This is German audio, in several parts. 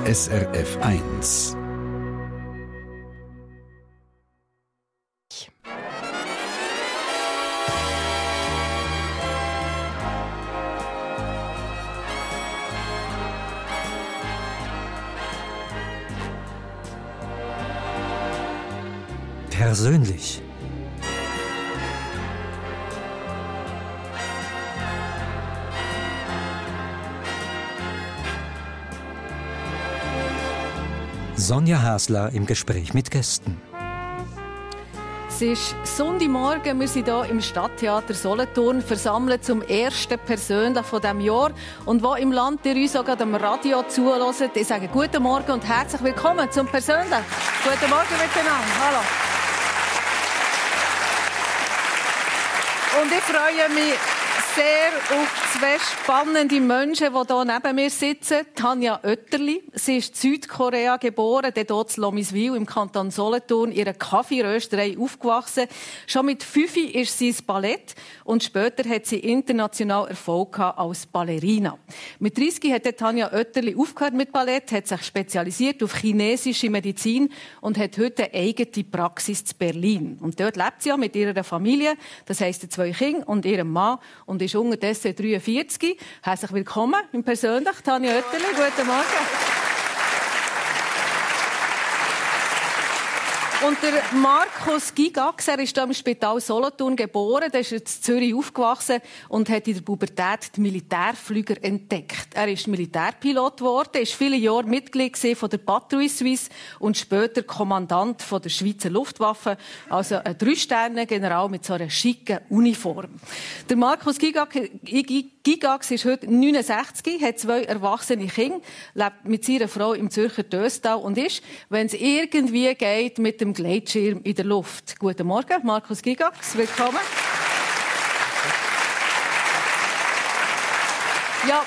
SRF 1. Persönlich. Sonja Hasler im Gespräch mit Gästen. Es ist Sonntagmorgen, wir sind hier im Stadttheater Solothurn versammelt zum ersten Persönlich von diesem Jahr. Und wo im Land ihr uns auch gerade am Radio zuhört, ich sage guten Morgen und herzlich willkommen zum Persönlich. Guten Morgen miteinander. Hallo. Und ich freue mich sehr auf zwei spannende Menschen, die hier neben mir sitzen. Tanja Oetterli. Sie ist in Südkorea geboren, dort in Lomiswil im Kanton Solothurn, in ihrer Kaffeerösterei aufgewachsen. Schon mit 5 ist sie ins Ballett und später hat sie international Erfolg gehabt als Ballerina. Mit 30 hat Tanja Oetterli aufgehört mit Ballett, hat sich spezialisiert auf chinesische Medizin und hat heute eine eigene Praxis in Berlin. Und dort lebt sie ja mit ihrer Familie, das heisst 2 Kinder und ihrem Mann, und ist unterdessen 43. Herzlich willkommen im Persönlich, Tanja Oetterli. Guten Morgen. Und der Markus Gigax, er ist hier im Spital Solothurn geboren, der ist in Zürich aufgewachsen und hat in der Pubertät die Militärflüger entdeckt. Er ist Militärpilot geworden, ist viele Jahre Mitglied von der Patrouille Suisse und später Kommandant von der Schweizer Luftwaffe, also ein 3-Sterne-General mit so einer schicken Uniform. Der Markus Gigax ist heute 69, hat 2 erwachsene Kinder, lebt mit seiner Frau im Zürcher Döstal und ist, wenn es irgendwie geht, mit dem Gleitschirm in der Luft. Guten Morgen, Markus Gigax, willkommen. Ja,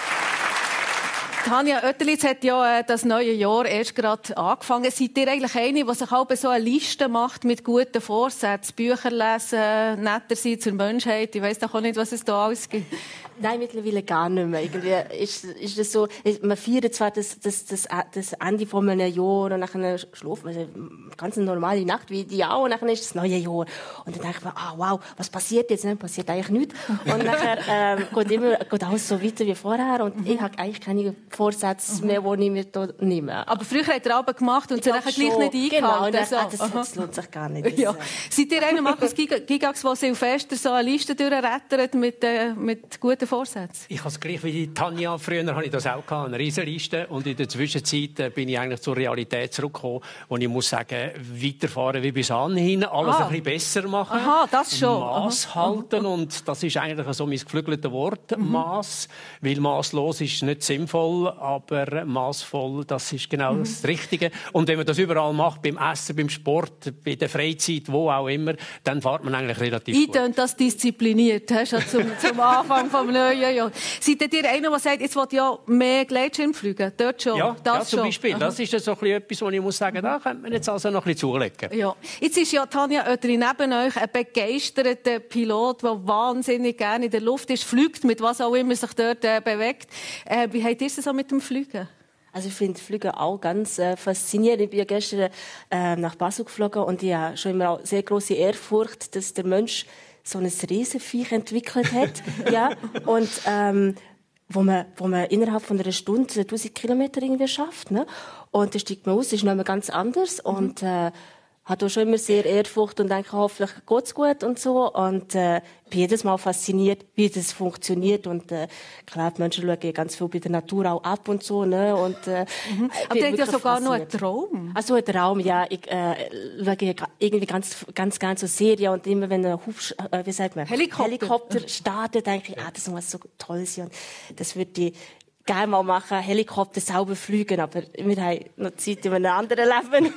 Tanja Oetterli hat ja das neue Jahr erst gerade angefangen. Seid ihr eigentlich eine, die sich auch so eine Liste macht mit guten Vorsätzen? Bücher lesen, netter sein zur Menschheit? Ich weiss doch auch nicht, was es da alles gibt. Nein, mittlerweile gar nicht mehr. Irgendwie ist es so, man feiert zwar das Ende von einem Jahr und nachher schläft man eine ganz normale Nacht wie die auch und nachher ist das neue Jahr. Und dann denkt man, wow, was passiert jetzt? Dann passiert eigentlich nichts. Und nachher geht alles so weiter wie vorher und ich habe eigentlich keine Vorsätze mehr, die ich mir da nehme. Aber früher hat er Abend gemacht und sie nachher gleich nicht eingehalten. Genau, das lohnt sich gar nicht. Ja. Seid ihr einer, Markus Gigax, der Silvester so eine Liste durchrettert mit guten Vorsätzen? Ich habe es gleich wie die Tanja. Früher hatte ich das auch gehabt, eine Riesenliste. Und in der Zwischenzeit bin ich eigentlich zur Realität zurückgekommen. Und ich muss sagen, weiterfahren wie bis anhin, alles ein bisschen besser machen. Aha, das schon. Mass halten. Und das ist eigentlich so mein geflügeltes Wort, Mass. Weil masslos ist nicht sinnvoll, aber massvoll, das ist genau das Richtige. Und wenn man das überall macht, beim Essen, beim Sport, bei der Freizeit, wo auch immer, dann fährt man eigentlich relativ gut. Ich das diszipliniert, schon zum Anfang vom neuen Jahr. Seid ihr einer, der sagt, jetzt will ja mehr Gleitschirm fliegen? Dort schon? Ja, das zum schon. Beispiel. Aha. Das ist so etwas, wo ich muss sagen, da könnte man jetzt also noch ein bisschen zulegen. Ja. Jetzt ist ja Tanja Oetterli neben euch ein begeisterter Pilot, der wahnsinnig gerne in der Luft ist, fliegt, mit was auch immer sich dort bewegt. Wie habt ihr es so mit dem Fliegen? Also ich finde Flüge auch ganz faszinierend. Ich bin ja gestern nach Basel geflogen und ich habe schon immer auch sehr große Ehrfurcht, dass der Mensch so ein Riesenviech entwickelt hat. Ja. Und wo man innerhalb von einer Stunde 1000 Kilometer irgendwie schafft. Ne? Und dann steigt man aus, ist noch einmal ganz anders. Und hat auch schon immer sehr Ehrfurcht und denke, hoffentlich geht's gut und so. Und bin jedes Mal fasziniert, wie das funktioniert. Und klar, die Menschen schauen ganz viel bei der Natur auch ab und so. Ne? Und, aber ihr habt ja sogar noch einen Traum. Also ein Traum, ja. Ich schaue irgendwie ganz gerne so Serien. Und immer wenn ein Helikopter startet, denke ich, das muss so toll sein. Und das würde ich gerne mal machen, Helikopter selber fliegen, aber wir haben noch Zeit in einem anderen Leben.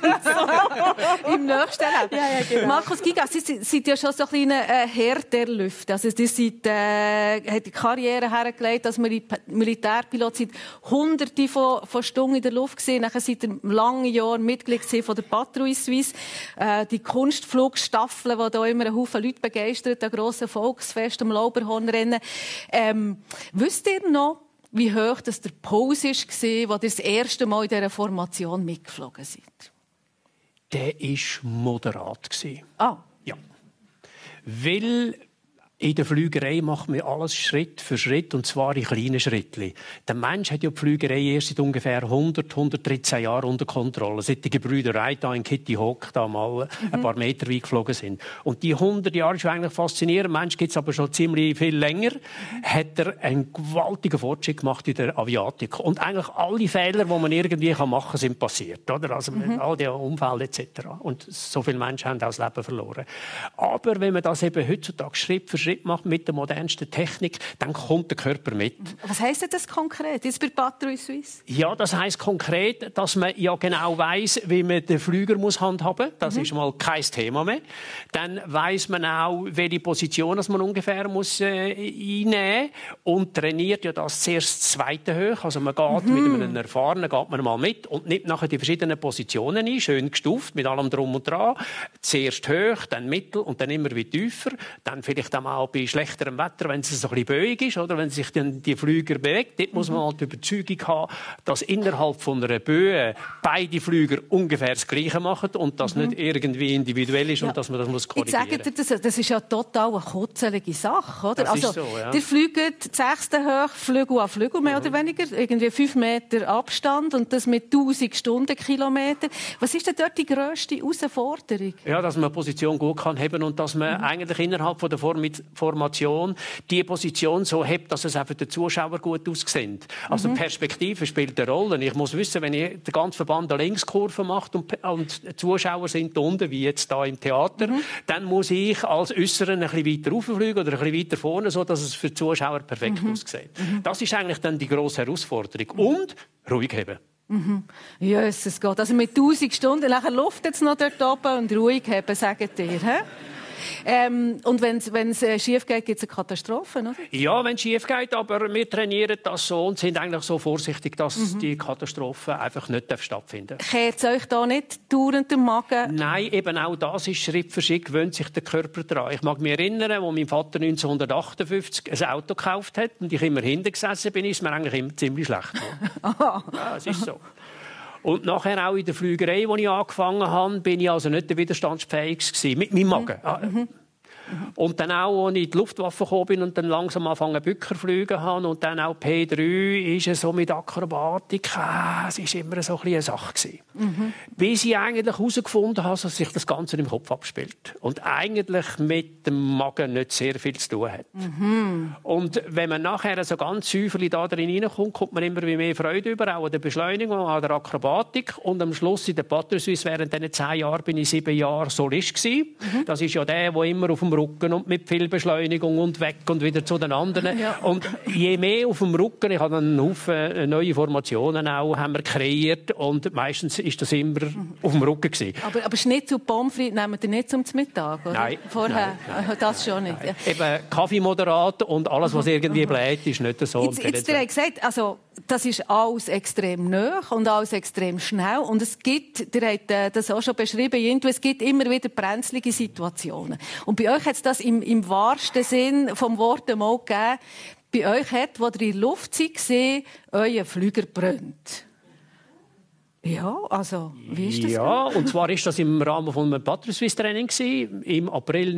So. Im nächsten Leben. Ja, genau. Markus Gigax, Sie sind ja schon so ein kleiner Herr der Lüfte. Also, Sie sind, hat die Karriere hergelegt als Militärpilot, sind Hunderte von Stunden in der Luft gesehen. Nachher sind Sie lange Jahre Mitglied von der Patrouille Suisse. Die Kunstflugstaffel, die da immer einen Haufen Leute begeistert, ein grosses Volksfest am Lauberhornrennen. Wisst ihr noch, wie hoch das der Puls war, als ihr das erste Mal in dieser Formation mitgeflogen seid? Der war moderat. Ah. Ja. Weil in der Flügerei macht man alles Schritt für Schritt, und zwar in kleinen Schritten. Der Mensch hat ja die Flügerei erst seit ungefähr 113 Jahren unter Kontrolle. Seit die Gebrüder Wright in Kitty Hawk da mal ein paar Meter weit geflogen sind. Und die 100 Jahre ist eigentlich faszinierend. Der Mensch gibt es aber schon ziemlich viel länger. Hat er einen gewaltigen Fortschritt gemacht in der Aviatik. Und eigentlich alle Fehler, die man irgendwie machen kann, sind passiert. Oder? Also mit all den Unfällen etc. Und so viele Menschen haben auch das Leben verloren. Aber wenn man das eben heutzutage Schritt für Schritt macht mit der modernsten Technik, dann kommt der Körper mit. Was heisst das konkret jetzt bei Patrouille Suisse? Ja, das heisst konkret, dass man ja genau weiss, wie man den Flüger muss handhaben muss. Das ist mal kein Thema mehr. Dann weiss man auch, welche Position dass man ungefähr muss einnehmen muss, und trainiert ja das zuerst das zweite hoch. Also man geht mit einem Erfahrenen geht man mal mit und nimmt nachher die verschiedenen Positionen ein, schön gestuft mit allem drum und dran. Zuerst hoch, dann mittel und dann immer wieder tiefer. Dann vielleicht auch bei schlechterem Wetter, wenn es so ein bisschen böig ist, oder wenn sich dann die Flüger bewegt, dort muss man halt die Überzeugung haben, dass innerhalb von einer Böe beide Flüger ungefähr das Gleiche machen und das nicht irgendwie individuell ist und dass man das muss korrigieren muss. Ich sage dir, das ist ja total eine kotzelige Sache, oder? Das ist so, ja. Die fliegen das 6. hoch, Flügel an Flügel, mehr oder weniger, irgendwie 5 Meter Abstand und das mit 1000 Stundenkilometern. Was ist denn dort die grösste Herausforderung? Ja, dass man Position gut kann haben und dass man eigentlich innerhalb von der Formation die Position so hebt, dass es auch für den Zuschauer gut aussieht. Also Perspektive spielt eine Rolle. Ich muss wissen, wenn ich den ganzen Verband eine Linkskurve macht und die Zuschauer sind unten, wie jetzt da im Theater, dann muss ich als Äußeren ein bisschen weiter rauffliegen oder ein bisschen weiter vorne, so dass es für die Zuschauer perfekt aussieht. Das ist eigentlich dann die grosse Herausforderung. Und ruhig haben. Ja, es geht. Also mit 1000 Stunden, nachher Luft jetzt noch dort oben und ruhig haben, sagen dir. He? Und wenn es schief geht, gibt es eine Katastrophe, oder? Ja, wenn es schief geht, aber wir trainieren das so und sind eigentlich so vorsichtig, dass die Katastrophe einfach nicht stattfinden darf. Kehrt es euch da nicht dauernd den Magen? Nein, eben auch das ist Schritt für Schritt, gewöhnt sich der Körper daran. Ich mag mich erinnern, als mein Vater 1958 ein Auto gekauft hat und ich immer hinten gesessen bin, ist mir eigentlich immer ziemlich schlecht geworden. Ja, es ist so. Und nachher auch in der Flügerei, als ich angefangen habe, bin ich also nicht widerstandsfähig gewesen, mit meinem Magen. Und dann auch, als ich in die Luftwaffe gekommen bin und dann langsam angefangen Bücker fliegen habe und dann auch P3, ist es so mit Akrobatik, es war immer so ein bisschen eine Sache gewesen. Bis ich eigentlich herausgefunden habe, dass sich das Ganze im Kopf abspielt und eigentlich mit dem Magen nicht sehr viel zu tun hat. Und wenn man nachher so ganz säuferlich da drin reinkommt, kommt man immer mehr Freude über, auch an der Beschleunigung, an der Akrobatik. Und am Schluss in der Patrouille Suisse während diesen 10 Jahren bin ich 7 Jahre Solist gewesen. Das ist ja der immer auf dem Rücken und mit viel Beschleunigung und weg und wieder zu den anderen. Ja. Und je mehr auf dem Rücken, ich habe einen Haufen neue Formationen auch, haben wir kreiert und meistens ist das immer auf dem Rücken gewesen. Aber Schnitzel und Pommes frites nehmen wir nicht zum Mittag, oder? Nein. Vorher? Nein. Das schon nicht. Ja. Eben Kaffee moderat und alles, was irgendwie bleibt, ist nicht so. Jetzt ihr habt gesagt, also, das ist alles extrem nahe und alles extrem schnell. Und es gibt, ihr habt das auch schon beschrieben, es gibt immer wieder brenzlige Situationen. Und bei euch hat es das im wahrsten Sinn vom Wort mal gegeben. Bei euch hat, wo ihr in der Luft seid, euer Flüger brennt. Ja, also, wie ist das? Ja, und zwar ist das im Rahmen von einem Patrouille Suisse Training gewesen. Im April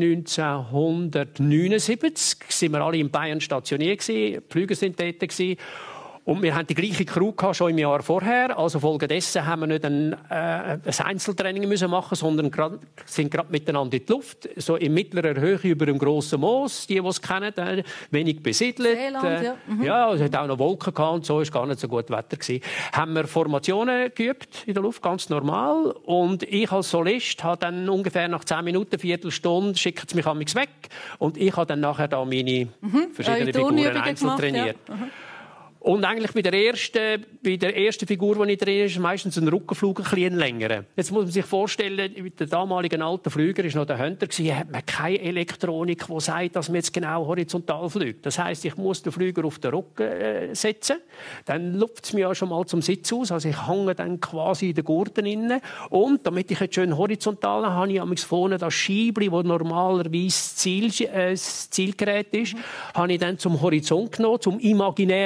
1979 sind wir alle in Bayern stationiert gewesen. Die Flüger sind dort gewesen. Und wir hatten die gleiche Crew schon im Jahr vorher. Also folgedessen haben wir nicht ein Einzeltraining machen, sondern sind gerade miteinander in die Luft. So in mittlerer Höhe über dem grossen Moos, die es kennen, wenig besiedelt. Seeland, ja, es hat auch noch Wolken gehabt und so, es war gar nicht so gut Wetter gewesen. Haben wir Formationen geübt in der Luft, ganz normal. Und ich als Solist habe dann ungefähr nach 10 Minuten, Viertelstunde, schickt es mich an mich weg. Und ich habe dann nachher da meine verschiedenen Figuren einzeln trainiert. Ja. Und eigentlich bei der ersten Figur, die ich drehe, ist meistens ein Rückenflug ein bisschen länger. Jetzt muss man sich vorstellen, mit der damaligen alten Flüger war noch der Hunter, hat man keine Elektronik, die sagt, dass man jetzt genau horizontal fliegt. Das heisst, ich muss den Flüger auf den Rücken setzen. Dann lupft es mir ja schon mal zum Sitz aus. Also ich hänge dann quasi in den Gurten inne. Und damit ich jetzt schön horizontal habe, habe ich vorne das Scheibli, das normalerweise das Zielgerät ist, habe ich dann zum Horizont genommen, zum imaginären künstlichen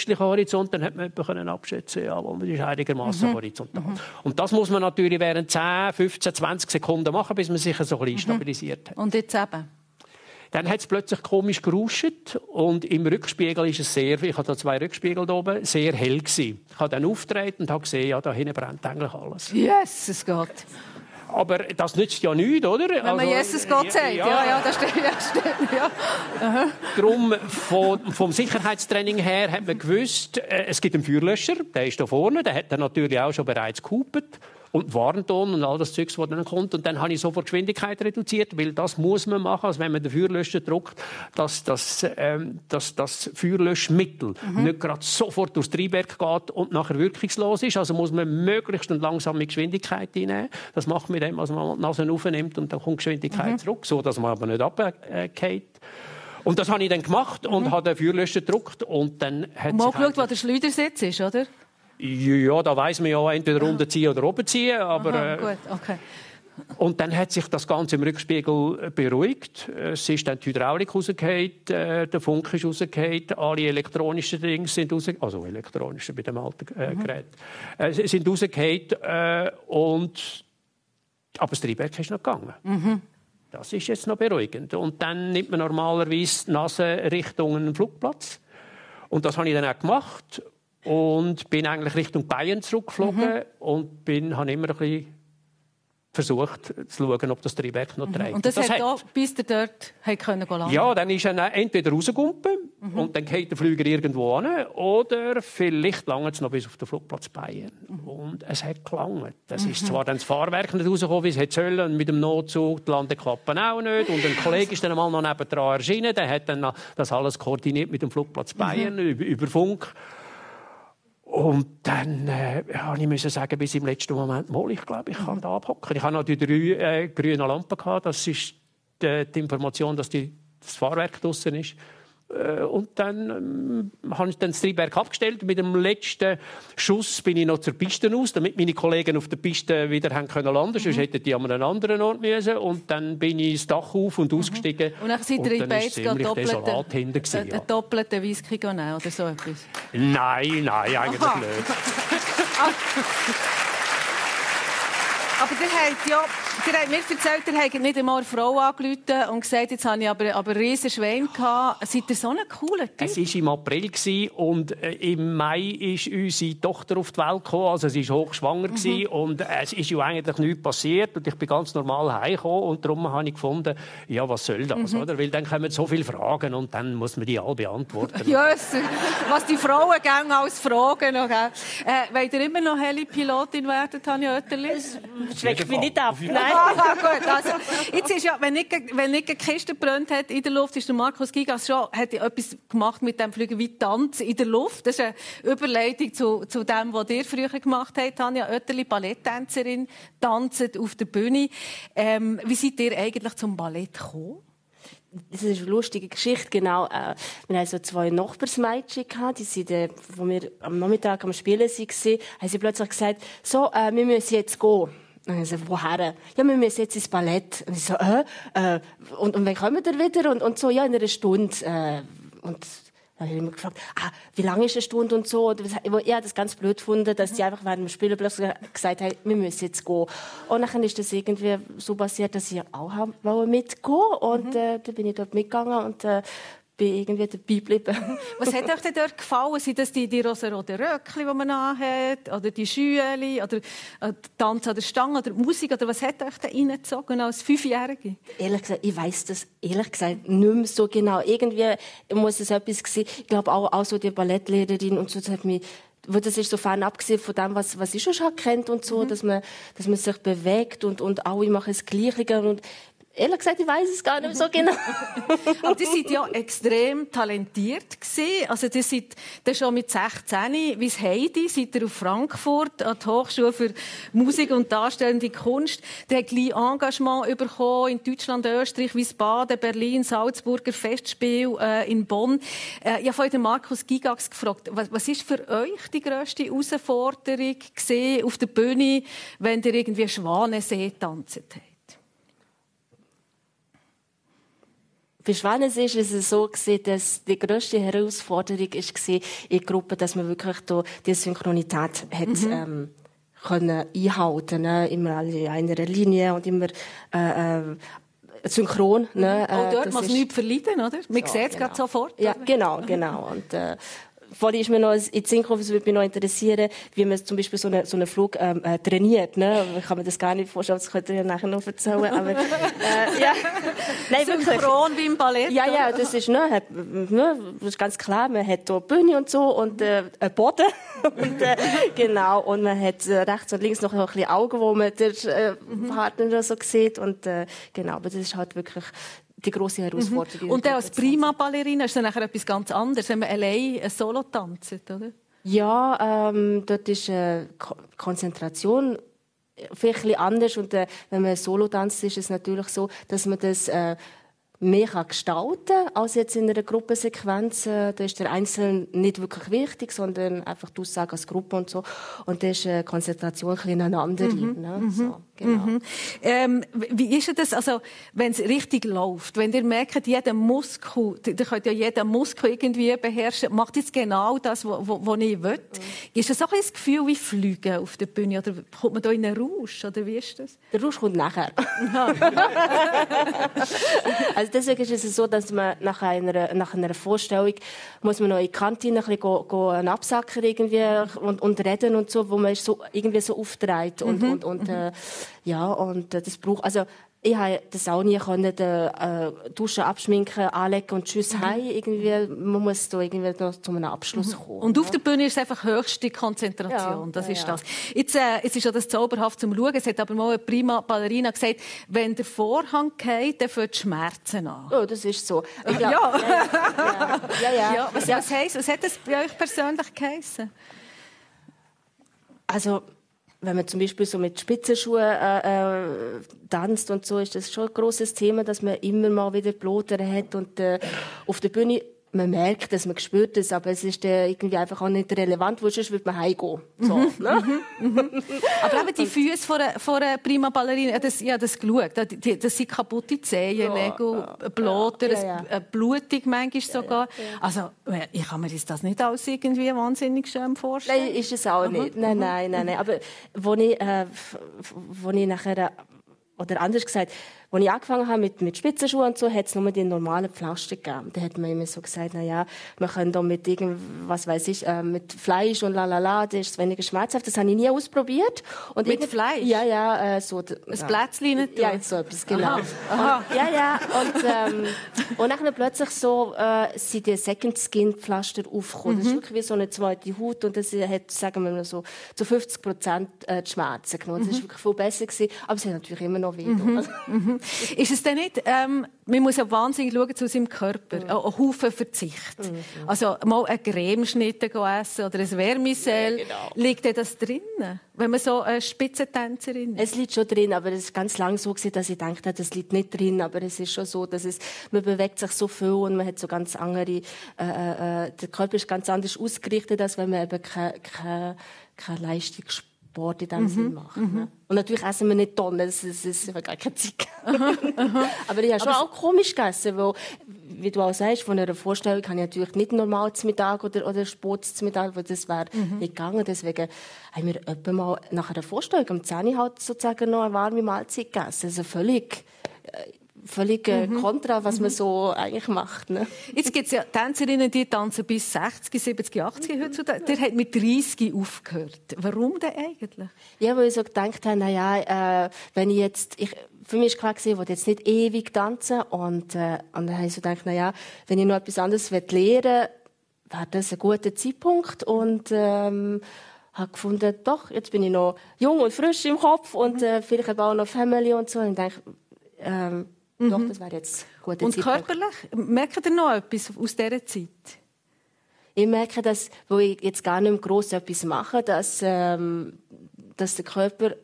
westlichen Horizont, dann hat man etwa abschätzen, ja, wo man ist einigermaßen horizontal. Und das muss man natürlich während 10, 15, 20 Sekunden machen, bis man sich so ein bisschen stabilisiert hat. Und jetzt eben? Dann hat es plötzlich komisch gerauscht und im Rückspiegel ist es sehr, ich habe da 2 Rückspiegel da oben, sehr hell gewesen. Ich habe dann aufgedreht und habe gesehen, ja, da hinten brennt eigentlich alles. Jesus Gott. Aber das nützt ja nichts, oder? Wenn man Jesus Gott sagt, ja, das stimmt. Ja. Darum, vom Sicherheitstraining her hat man gewusst, es gibt einen Feuerlöscher, der ist da vorne, der hat dann natürlich auch schon bereits gehupt. Und Warnton und all das Zeugs, das dann kommt. Und dann habe ich sofort die Geschwindigkeit reduziert, weil das muss man machen, also wenn man den Feuerlöscher drückt, dass das Feuerlöschmittel nicht gerade sofort durchs Triebwerk geht und nachher wirkungslos ist. Also muss man möglichst eine langsame Geschwindigkeit einnehmen. Das macht man dann, als man die Nase aufnimmt und dann kommt die Geschwindigkeit zurück, so dass man aber nicht runterfällt. Und das habe ich dann gemacht und habe den Feuerlöscher gedrückt. Und dann hat mal geschaut, wo der Schleudersitz ist, oder? Ja, da weiss man ja entweder runterziehen oder obenziehen. Aber, gut, okay. Und dann hat sich das Ganze im Rückspiegel beruhigt. Es ist dann die Hydraulik rausgefallen, der Funk ist rausgefallen, alle elektronischen Dinge sind rausgefallen, also elektronische bei dem alten Gerät, sind rausgefallen. Aber das Triebwerk ist noch gegangen. Das ist jetzt noch beruhigend. Und dann nimmt man normalerweise die Nase Richtung einen Flugplatz. Und das habe ich dann auch gemacht. Und bin eigentlich Richtung Bayern zurückgeflogen und habe immer ein bisschen versucht zu schauen, ob das Triebwerk noch trägt. Und das hat auch, bis ihr dort landen konnte? Ja, dann ist er entweder rausgekommen und dann geht der Flüger irgendwo hin oder vielleicht lange es noch bis auf den Flugplatz Bayern. Und es hat gelangt. Es ist zwar dann das Fahrwerk nicht rausgekommen, wie es hätte sollen, und mit dem Notzug die Landeklappen auch nicht. Und ein Kollege ist dann mal noch nebendran erschienen, der hat dann das alles koordiniert mit dem Flugplatz Bayern über Funk. Und dann musste ich sagen, bis im letzten Moment, ich glaube, ich kann da abhocken. Ich hatte noch die 3 grünen Lampen gehabt. Das ist die Information, dass das Fahrwerk draussen ist. Und dann habe ich das Triebwerk abgestellt. Mit dem letzten Schuss bin ich noch zur Piste aus, damit meine Kollegen auf der Piste wieder landen können. Sonst hätten die an einem anderen Ort müssen. Und dann bin ich das Dach auf und ausgestiegen. Und dann seid ihr in Beiz doppelten Whisky nehmen oder so etwas? Nein, eigentlich nicht. Aber ihr habt mir erzählt, ihr habt nicht einmal eine Frau angerufen und gesagt, jetzt habe ich aber riesen Schwein gehabt. Seid ihr so ein cooler Typ? Es war im April und im Mai ist unsere Tochter auf die Welt gekommen. Also sie war hochschwanger und es ist ja eigentlich nichts passiert. Und ich bin ganz normal heimgekommen und darum habe ich gefunden, ja, was soll das? Oder? Weil dann kommen so viele Fragen und dann muss man die alle beantworten. Ja, was die Frauen gerne als Fragen noch geben. Wollt ihr immer noch Heli-Pilotin werden, Tanja Oetterli? Schreckt mich nicht ab. Nein. Gut, also, jetzt ist ja, wenn nicht eine Kiste gebrannt hat in der Luft, ist der Markus Gigas schon, hat etwas gemacht mit dem Flügen wie Tanz in der Luft. Das ist eine Überleitung zu dem, was ihr früher gemacht habt. Tanja Oetterli, Balletttänzerin, tanzt auf der Bühne. Wie seid ihr eigentlich zum Ballett gekommen? Das ist eine lustige Geschichte, genau. Wir hatten so 2 Nachbarsmädchen, die sind, wo wir am Nachmittag am Spielen waren, haben sie plötzlich gesagt, so, wir müssen jetzt gehen. Und ich so, woher? Ja, wir müssen jetzt ins Ballett. Und ich so, und wann kommen wir wieder? Und so, ja, in einer Stunde. Und dann habe ich immer gefragt, wie lange ist eine Stunde und so? Ich habe das ganz blöd gefunden, dass die einfach während dem Spielen plötzlich gesagt haben, wir müssen jetzt gehen. Und dann ist das irgendwie so passiert, dass ich auch mitgehen wollte. Und dann bin ich dort mitgegangen und bin irgendwie dabei geblieben. Was hat euch denn dort gefallen? Sind das die rosaroten Röckchen, die man anhat? Oder die Schüeli? Oder Tanz an der Stange? Oder Musik? Oder was hat euch da reingezogen als 5-Jährige? Ehrlich gesagt, ich weiss das ehrlich gesagt nicht mehr so genau. Irgendwie muss es etwas gewesen. Ich glaube auch so die Ballettlehrerin und so, das hat mich, das ist so fern abgesehen von dem, was ich schon kennt und so, dass man sich bewegt und alle machen das Gleiche. Und ehrlich gesagt, ich weiss es gar nicht mehr so genau. Aber die seid ja extrem talentiert gewesen. Also die seid schon mit 16, wie Heidi, seid ihr auf Frankfurt an die Hochschule für Musik und Darstellende Kunst. Die hat gleich Engagement bekommen in Deutschland, Österreich, Wiesbaden, Berlin, Salzburger Festspiel in Bonn. Ich habe vorhin Markus Gigax gefragt, was ist für euch die grösste Herausforderung gewesen auf der Bühne, wenn ihr irgendwie Schwanensee tanzt habt? Bei Schwannes ist es so gewesen, dass die grösste Herausforderung war in der Gruppe, dass man wirklich die Synchronität hat, können einhalten, ne? Immer alle in einer Linie und immer synchron. Ne? Auch dort muss nichts verleiden, oder? Man sieht es gerade sofort. Ja, genau. Und vorhin ist mir noch in den Sinn gekommen, es würde mich noch interessieren, wie man zum Beispiel so einen Flug trainiert. Ne? Ich kann mir das gar nicht vorstellen, das könnt ihr ja nachher noch erzählen. Aber, ja. Nein, synchron wie im Ballett. Ja, das ist, das ist ganz klar. Man hat hier Bühne und so und einen Boden. Und, genau. Und man hat rechts und links noch ein bisschen Augen, wo man den Partner so sieht. Und, genau, aber das ist halt wirklich die grosse Herausforderung. Und als Prima-Ballerina ist dann nachher etwas ganz anderes, wenn man allein ein Solo tanzt, oder? Ja, dort ist Konzentration vielleicht ein bisschen anders. Und wenn man Solo tanzt, ist es natürlich so, dass man das mehr gestalten kann als jetzt in einer Gruppensequenz. Da ist der Einzelne nicht wirklich wichtig, sondern einfach die Aussage als Gruppe und so. Und da ist Konzentration ein bisschen eine andere. Ne? So, genau. Wie ist das, also, wenn es richtig läuft? Wenn ihr merkt, jeder Muskel, ihr könnt ja jeden Muskel irgendwie beherrschen, macht jetzt genau das, was ich will. Ist das auch ein Gefühl wie Fliegen auf der Bühne? Oder kommt man da in einen Rausch? Oder wie ist das? Der Rausch kommt nachher. Also deswegen ist es so, dass man nach einer Vorstellung muss man noch in die Kantine ein bisschen einen Absacker irgendwie und reden und so, wo man so irgendwie so auftritt und das braucht, also ich habe das auch nie können, duschen, abschminken, anlegen und tschüss heim. Irgendwie, man muss da irgendwie noch zu einem Abschluss kommen. Und auf der Bühne ist es einfach höchste Konzentration. Das ist das. Jetzt ist ja das zauberhaft zum Schauen. Es hat aber mal eine prima Ballerina gesagt, wenn der Vorhang geht, dann fängt die Schmerzen an. Oh, das ist so. Was heisst, was hat das bei euch persönlich geheissen? Also, wenn man zum Beispiel so mit Spitzenschuhen tanzt und so, ist das schon ein grosses Thema, dass man immer mal wieder Bloter hat und auf der Bühne, man merkt es, man spürt es, aber es ist irgendwie einfach auch nicht relevant, wo sonst würde man heimgehen. So, ne? Aber eben die Füße von einer Prima Ballerina, ich habe das geschaut, das sind kaputte Zehen, Bloter, blutig manchmal sogar. Also, ich kann mir das nicht alles irgendwie wahnsinnig schön vorstellen. Nein, ist es auch nicht. Nein. Aber wo ich nachher, oder anders gesagt, als ich angefangen habe mit Spitzenschuhen und so, hat es nur die normalen Pflaster gegeben. Da hat man immer so gesagt, wir können da mit mit Fleisch und lalala, das ist weniger schmerzhaft. Das habe ich nie ausprobiert. Und mit Fleisch? Ja, so. Ein Plätzchen nicht? Ja, so etwas, genau. Aha. Und dann plötzlich so, sind die Second Skin Pflaster aufgekommen. Das ist wirklich wie so eine zweite Haut und das hat, sagen wir mal so, zu 50% die Schmerzen genommen. Das war wirklich viel besser gewesen, aber es hat natürlich immer noch weh. Ist es denn nicht, man muss ja wahnsinnig schauen zu seinem Körper, ein Haufen Verzicht. Also mal eine Cremeschnitte essen oder ein Vermicelle. Genau. Liegt denn das drin, wenn man so eine Spitzentänzerin ist? Es liegt schon drin, aber es ist ganz lange so gewesen, dass ich dachte, das liegt nicht drin, aber es ist schon so, dass man bewegt sich so viel und man hat so ganz andere, der Körper ist ganz anders ausgerichtet, als wenn man eben keine Leistungssport in diesem Sinn machen. Ne? Und natürlich essen wir nicht Tonnen, das ist gar keine Zeit. Aber ich habe schon auch komisch gegessen, weil, wie du auch sagst, von einer Vorstellung kann ich natürlich nicht normal zum Mittag oder Sport zum Mittag, weil das wäre nicht gegangen. Deswegen haben wir etwa mal nach einer Vorstellung am 10 halt sozusagen noch eine warme Mahlzeit gegessen. Also völlig kontra, was man so eigentlich macht. Ne? Jetzt gibt es ja Tänzerinnen, die tanzen bis 60, 70, 80 heutzutage. Der hat mit 30 aufgehört. Warum denn eigentlich? Ja, weil ich so gedacht habe, wenn ich jetzt... Für mich war klar, ich wollte jetzt nicht ewig tanzen. Und dann habe ich so gedacht, wenn ich noch etwas anderes lernen will, wäre das ein guter Zeitpunkt. Und habe gefunden, doch, jetzt bin ich noch jung und frisch im Kopf und vielleicht auch noch Family und so. Und ich dachte, doch, das wäre jetzt ein guter Zeitpunkt. Und körperlich? Merkt ihr noch etwas aus dieser Zeit? Ich merke, wo ich jetzt gar nicht mehr gross etwas mache, dass der Körper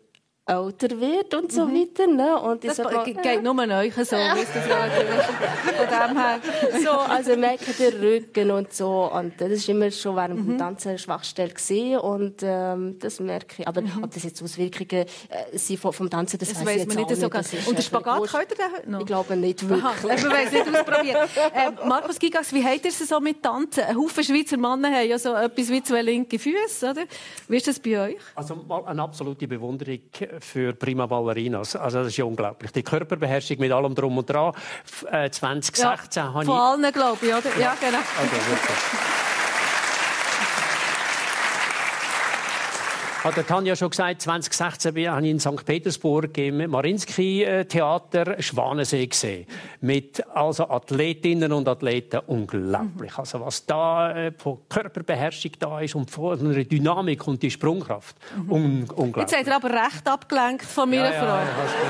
älter wird und so weiter. Ne? Und das geht nur euch so, wisst ihr von dem her. So, also merke den Rücken und so. Und das war immer schon während dem Tanzen eine Schwachstelle gewesen. Und das merke ich. Aber ob das jetzt Auswirkungen sind vom Tanzen, das weiss man nicht so ganz. Und den Spagat könnt ihr den heute noch? Ich glaube nicht wirklich. Wir wollen es nicht ausprobieren. Markus Gigas, wie habt ihr es so mit Tanzen? Ein Haufen Schweizer Männer haben ja so etwas wie 2 linke Füße, oder? Wie ist das bei euch? Also mal eine absolute Bewunderung für Prima Ballerinas. Also das ist ja unglaublich. Die Körperbeherrschung mit allem Drum und Dran. 2016 habe ich... Von allen, glaube ich, oder? Ja, genau. Also wirklich. Hat der Tanja schon gesagt, 2016 habe ich in St. Petersburg im Mariinsky-Theater Schwanensee gesehen. Mit also Athletinnen und Athleten unglaublich. Also was da von Körperbeherrschung da ist und von einer Dynamik und die Sprungkraft. Unglaublich. Jetzt seid ihr aber recht abgelenkt von meiner Frau.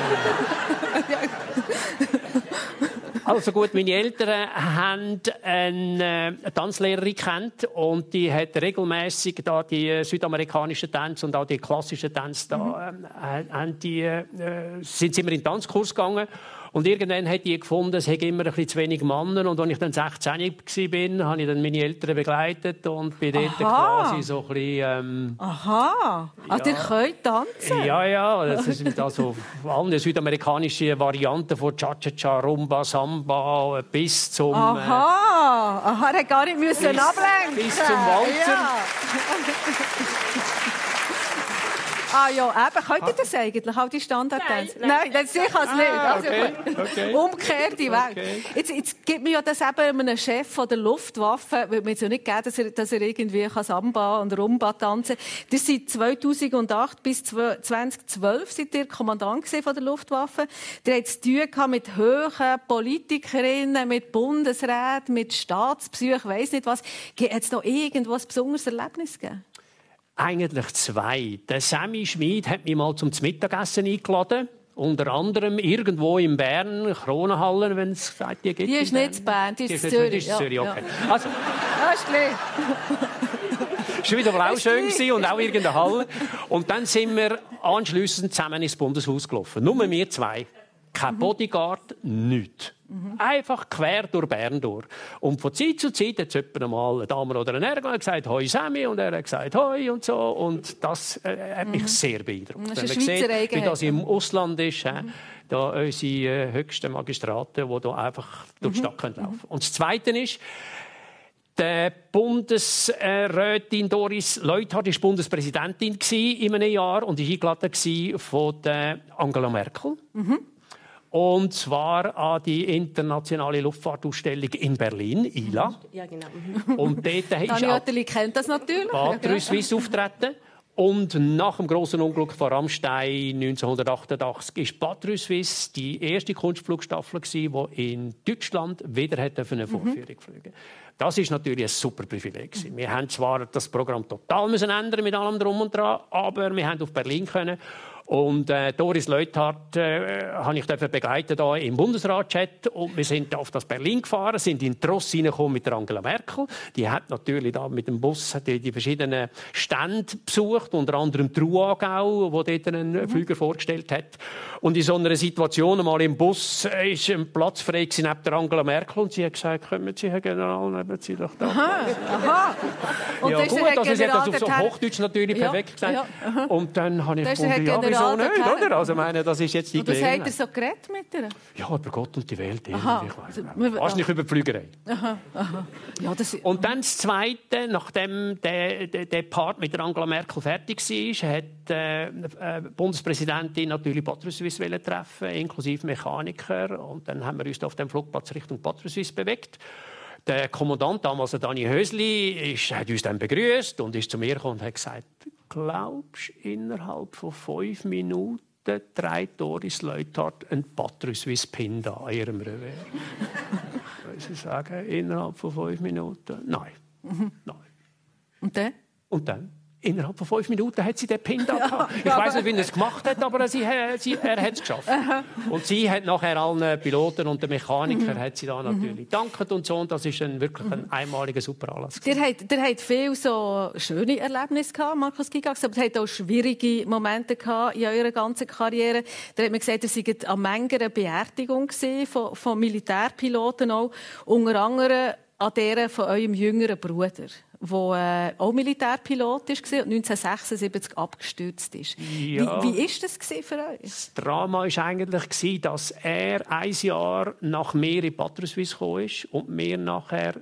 Also gut, meine Eltern haben eine Tanzlehrerin kennt und die hat regelmäßig da die südamerikanischen Tänze und auch die klassischen Tänze da, sind immer in den Tanzkurs gegangen. Und irgendwann hat die gefunden, es hätte immer ein bisschen zu wenig Männer. Und als ich dann 16 war, habe ich dann meine Eltern begleitet und bin dort quasi so ein bisschen... Aha, also ihr könnt tanzen? Ja, das sind also alle südamerikanischen Varianten von Cha-Cha-Cha, Rumba, Samba bis zum... Er hat gar nicht müssen ablenken. Bis zum Walzer. Ja. Ja, eben. Könnt ihr das eigentlich, auch die Standardtänze? Nein, das kann es nicht. Also, okay. Umgekehrte Weg. Jetzt gibt mir ja das eben einem Chef von der Luftwaffe, würde mir jetzt ja nicht geben, dass er irgendwie Samba und Rumba tanzen kann. Das seit 2008 bis 2012 seid ihr Kommandant von der Luftwaffe. Ihr habt zu tun mit hohen Politikerinnen, mit Bundesräten, mit Staatspsych, ich weiss nicht was. Hat es da irgendwo ein besonderes Erlebnis gegeben? Eigentlich 2. Der Sammy Schmid hat mich mal zum Mittagessen eingeladen. Unter anderem irgendwo in Bern, Kronenhallen, wenn es sagt, die gibt. Die ist nicht in Bern, die ist in Zürich. Okay. Ja. Also, das ist klar. Es war wieder auch schön gewesen und auch irgendeine Halle. Und dann sind wir anschliessend zusammen ins Bundeshaus gelaufen. Nur wir 2. Kein Bodyguard, nichts. Einfach quer durch Bern durch. Und von Zeit zu Zeit hat es mal eine Dame oder ein Herr gesagt, «Hoi Sammy», und er hat gesagt, «Hoi» und so. Und das hat mich sehr beeindruckt. Das ist wenn man sieht, wie das im Ausland ist, da unsere höchsten Magistraten, die da einfach durch die Stadt laufen können. Und das Zweite ist, die Bundesrätin Doris Leuthard war Bundespräsidentin in einem Jahr und war eingeladen von Angela Merkel. Und zwar an die internationale Luftfahrtausstellung in Berlin, ILA. Ja, genau. Und dort Dani Oetterli kennt das natürlich. Patrouille Suisse auftreten. Und nach dem grossen Unglück von Ramstein 1988 war Patrouille Suisse die erste Kunstflugstaffel, die in Deutschland wieder eine Vorführung fliegen. Das ist natürlich ein super Privileg. Wir haben zwar das Programm total ändern mit allem Drum und Dran, aber wir haben auf Berlin können. Und Doris Leuthard habe ich begleiten da im Bundesratchat und wir sind auf das Berlin gefahren, sind in den Tross reingekommen mit der Angela Merkel. Die hat natürlich da mit dem Bus die verschiedenen Stände besucht, unter anderem die Ruagau, wo dort einen Flüger vorgestellt hat. Und in so einer Situation einmal im Bus ist ein Platz frei neben der Angela Merkel und sie hat gesagt, kommen Sie, Herr General, nehmen Sie doch da. Aha. Und ja gut, also sie hat das auf so Hochdeutsch natürlich perfekt gesagt. Ja. Und dann habe ich gefunden, ja, wieso nicht, oder? Also meine, das ist jetzt die Gelegenheit. Und was hat er so geredet mit ihr? Ja, über Gott und die Welt. Wahrscheinlich über die Flügerei. Aha. Ja, und dann das Zweite, nachdem der Part mit der Angela Merkel fertig war, hat die Bundespräsidentin natürlich Patrouille Suisse treffen, inklusive Mechaniker. Und dann haben wir uns auf dem Flugplatz Richtung Patrouille Suisse bewegt. Der Kommandant, damals Dani Hösli, hat uns dann begrüßt und ist zu mir gekommen und hat gesagt, glaubst du, innerhalb von 5 Minuten trägt Doris Leuthard einen Patrouille Suisse Pin an ihrem Revers? Soll ich sagen, innerhalb von 5 Minuten? Nein. Nein. Und dann? Und dann? innerhalb von 5 Minuten hat sie den Pin da gehabt. Ich weiss nicht, wie er es gemacht hat, aber er hat es geschafft. Und sie hat nachher allen Piloten und den Mechanikern hat sie da natürlich gedankt und so. Und das ist wirklich ein einmaliger super Anlass. Ihr habt viele so schöne Erlebnisse gehabt, Markus Gigax, aber ihr habt auch schwierige Momente gehabt in eurer ganzen Karriere. Da hat man gesagt, ihr seid an Mengen eine Beerdigung von Militärpiloten auch, unter anderem an der von eurem jüngeren Bruder, der auch Militärpilot war und 1976 abgestürzt ist. Ja. Wie war das für euch? Das Drama war eigentlich, dass er ein Jahr nach mir in Patrouille Suisse gekommen ist und wir nachher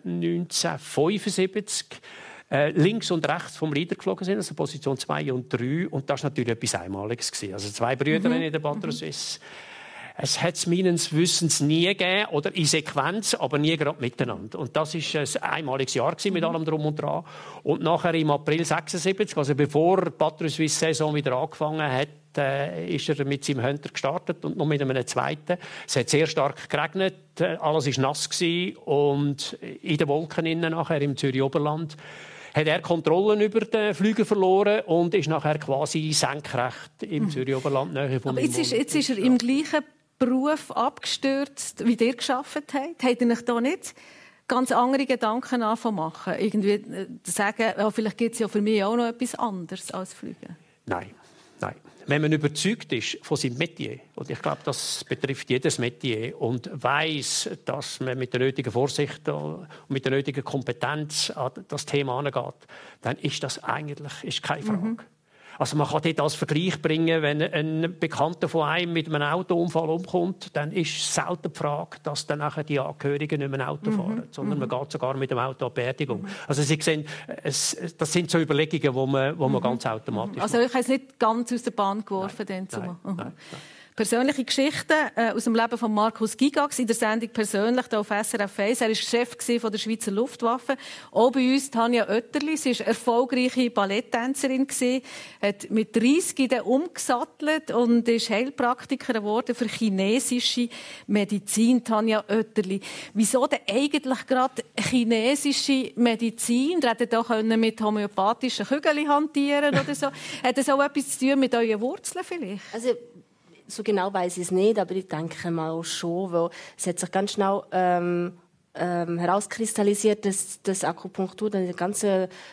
1975 links und rechts vom Leader geflogen sind, also Position 2 und 3. Und das war natürlich etwas Einmaliges. Also 2 Brüder in der Patrouille Suisse. Es hat es meines Wissens nie gegeben, oder in Sequenz, aber nie gerade miteinander. Und das war ein einmaliges Jahr mit allem Drum und Dran. Und nachher im April 1976, also bevor die Patrouille Suisse Saison wieder angefangen hat, ist er mit seinem Hunter gestartet und noch mit einem zweiten. Es hat sehr stark geregnet, alles war nass gewesen, und in den Wolken nachher im Zürich Oberland hat er Kontrollen über den Flüger verloren und ist nachher quasi senkrecht im Zürich Oberland näher von Aber jetzt ist er im gleichen Beruf abgestürzt, wie ihr gearbeitet habt. Habt ihr euch da nicht ganz andere Gedanken machen? Irgendwie sagen, oh, vielleicht gibt es ja für mich auch noch etwas anderes als Fliegen? Nein. Wenn man überzeugt ist von seinem Metier, und ich glaube, das betrifft jedes Metier, und weiss, dass man mit der nötigen Vorsicht und mit der nötigen Kompetenz an das Thema angeht, dann ist das eigentlich keine Frage. Also man kann dort als Vergleich bringen, wenn ein Bekannter von einem mit einem Autounfall umkommt, dann ist selten die Frage, dass dann nachher die Angehörigen nicht mehr Auto fahren, sondern man geht sogar mit dem Auto an die Beerdigung. Also Sie sehen, das sind so Überlegungen, wo man ganz automatisch Also ich habe es nicht ganz aus der Bahn geworfen. Nein. Persönliche Geschichten aus dem Leben von Markus Gigax in der Sendung «Persönlich» hier auf SRF 1. Er war Chef von der Schweizer Luftwaffe. Auch bei uns Tanja Oetterli. Sie war erfolgreiche Balletttänzerin, hat mit 30 dann umgesattelt und ist Heilpraktikerin geworden für chinesische Medizin. Tanja Oetterli. Wieso denn eigentlich gerade chinesische Medizin? Ihr hättet auch mit homöopathischen Kügeln hantieren oder so. Hat das auch etwas zu tun mit euren Wurzeln vielleicht? Also, so genau weiß ich es nicht, aber ich denke mal schon, weil es hat sich ganz schnell herauskristallisiert, dass Akupunktur einen ganz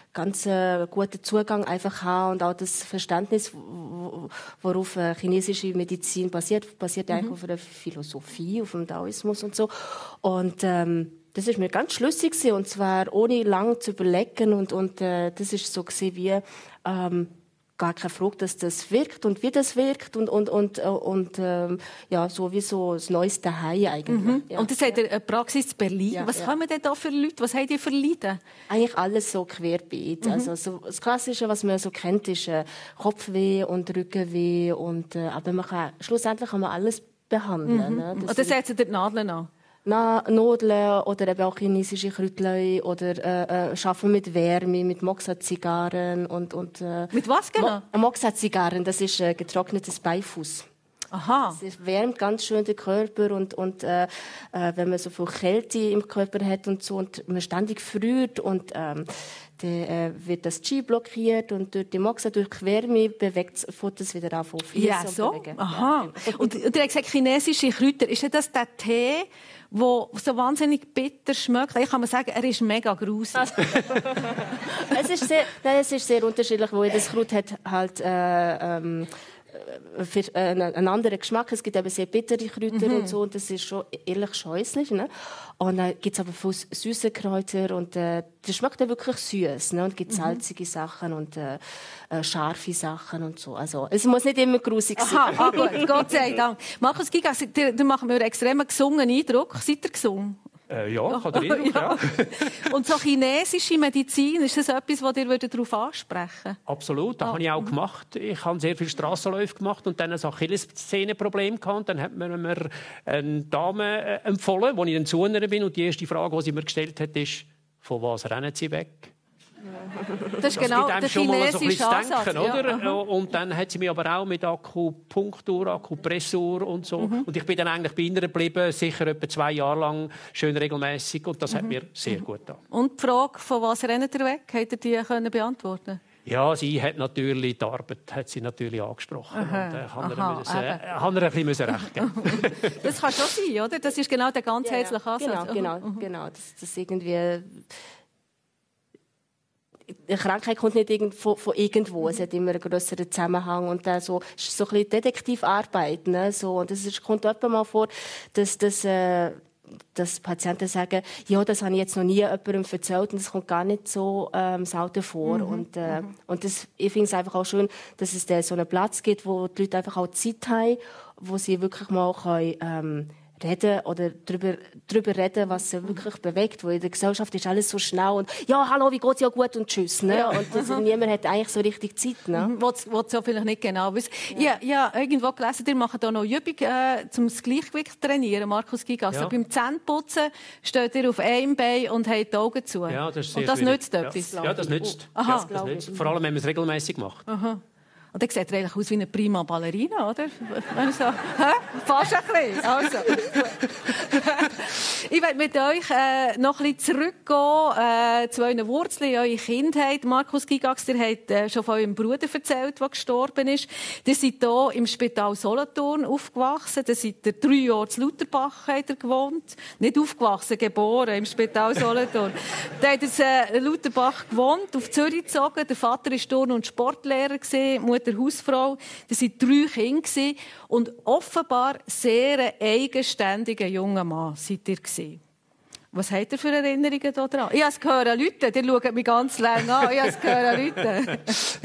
guten Zugang einfach hat und auch das Verständnis, worauf chinesische Medizin basiert eigentlich auf der Philosophie, auf dem Daoismus und so. Und das ist mir ganz schlüssig gewesen, und zwar ohne lange zu überlegen, und das ist so gewesen wie gar keine Frage, dass das wirkt und wie das wirkt und ja, sowieso das neueste Hai eigentlich. Ja. Und das hat eine Praxis in Berlin. Ja, was haben wir denn da für Leute? Was habt ihr für Leiden? Eigentlich alles so querbeet. Also so das Klassische, was man so kennt, ist Kopfweh und Rückenweh aber schlussendlich kann man alles behandeln. Ne? Und dann setzen die Nadeln an? Nudeln oder eben auch chinesische Kräutchen oder arbeiten mit Wärme, mit Moxa-Zigarren und mit was genau? Moxa-Zigarren, das ist getrocknetes Beifuß. Aha. Es wärmt ganz schön den Körper und wenn man so viel Kälte im Körper hat und so und man ständig friert und dann wird das Qi blockiert und durch die Moxa, durch die Wärme bewegt es wieder auf Ja, so? Aha. Ja. Und du hast gesagt, chinesische Kräuter. Ist das der Tee, der so wahnsinnig bitter schmeckt? Ich kann mir sagen, er ist mega grusig. Es ist sehr unterschiedlich, wo jedes Kraut hat halt einen anderen Geschmack. Es gibt eben sehr bittere Kräuter und so, und das ist schon ehrlich scheußlich. Ne? Und dann gibt es aber viele süße Kräuter und das schmeckt dann wirklich süß. Ne? Und es gibt salzige Sachen und scharfe Sachen und so. Also es muss nicht immer grusig sein. Aha, gut, Gott sei Dank. Markus Gigax, du machst mir einen extrem gesungenen Eindruck. Seid ihr gesungen? Ja, kann der Eindruck, ja. Und so chinesische Medizin, ist das etwas, was ihr darauf ansprechen würdet? Absolut, das habe ich auch gemacht. Ich habe sehr viele Strassenläufe gemacht und dann ein Achillessehnen-Problem gehabt. Dann hat man mir eine Dame empfohlen, wo ich dann zu ihr bin. Und die erste Frage, die sie mir gestellt hat, ist, von was rennen Sie weg? Das ist genau der chinesische Ansatz. Denken, oder? Ja, und dann hat sie mich aber auch mit Akupunktur, Akupressur und so. Und ich bin dann eigentlich bei ihr geblieben, sicher etwa 2 Jahre lang, schön regelmäßig. Und das hat mir sehr gut getan. Und die Frage, von was rennt ihr weg, habt ihr die beantworten? Ja, sie hat natürlich die Arbeit angesprochen. Und haben ihr ein bisschen recht geben. Das kann schon sein, oder? Das ist genau der ganzheitliche Ansatz. Genau. Das irgendwie... Eine Krankheit kommt nicht von irgendwo. Es hat immer einen grösseren Zusammenhang. Und so, es ist so ein bisschen Detektivarbeit. Ne? So, und es kommt etwa mal vor, dass Patienten sagen, ja, das habe ich jetzt noch nie jemandem erzählt und das kommt gar nicht so selten vor. Und ich finde es einfach auch schön, dass es da so einen Platz gibt, wo die Leute einfach auch Zeit haben, wo sie wirklich mal reden oder darüber reden, was sie wirklich bewegt. Weil in der Gesellschaft ist alles so schnell und «Ja, hallo, wie geht's? Ja gut und tschüss». Ne? Ja. Und niemand hat eigentlich so richtig Zeit. Ne? Was ja vielleicht nicht genau wissen. Ja. Ja, irgendwo gelesen, ihr macht hier noch Übungen, um das Gleichgewicht zu trainieren, Markus Gigas. Ja. Also beim Zähneputzen steht ihr auf einem Bein und habt die Augen zu. Ja, das ist sehr und das schwierig. nützt etwas? Ja, das nützt. Aha. Ja, das nützt. Vor allem, wenn man es regelmäßig macht. Aha. Und dann sieht er eigentlich aus wie eine prima Ballerina, oder? So, fast ein bisschen. Also. Ich möchte mit euch noch ein bisschen zurückgehen zu euren Wurzeln in eure Kindheit. Markus Gigax, ihr habt schon von eurem Bruder erzählt, der gestorben ist. Ihr seid hier im Spital Solothurn aufgewachsen. Ihr seid 3 Jahre in Lutherbach gewohnt. Nicht aufgewachsen, geboren im Spital Solothurn. Da habt ihr in Lutherbach gewohnt, auf Zürich gezogen. Der Vater war Turn- und Sportlehrer, Mutter Hausfrau. Das waren 3 Kinder. Und offenbar sehr ein eigenständiger junger Mann seid ihr gewesen. Was habt ihr für Erinnerungen daran? Ich habe es gehört, Leute. Die schauen mich ganz lange an. Ich habe es gehört, Leute.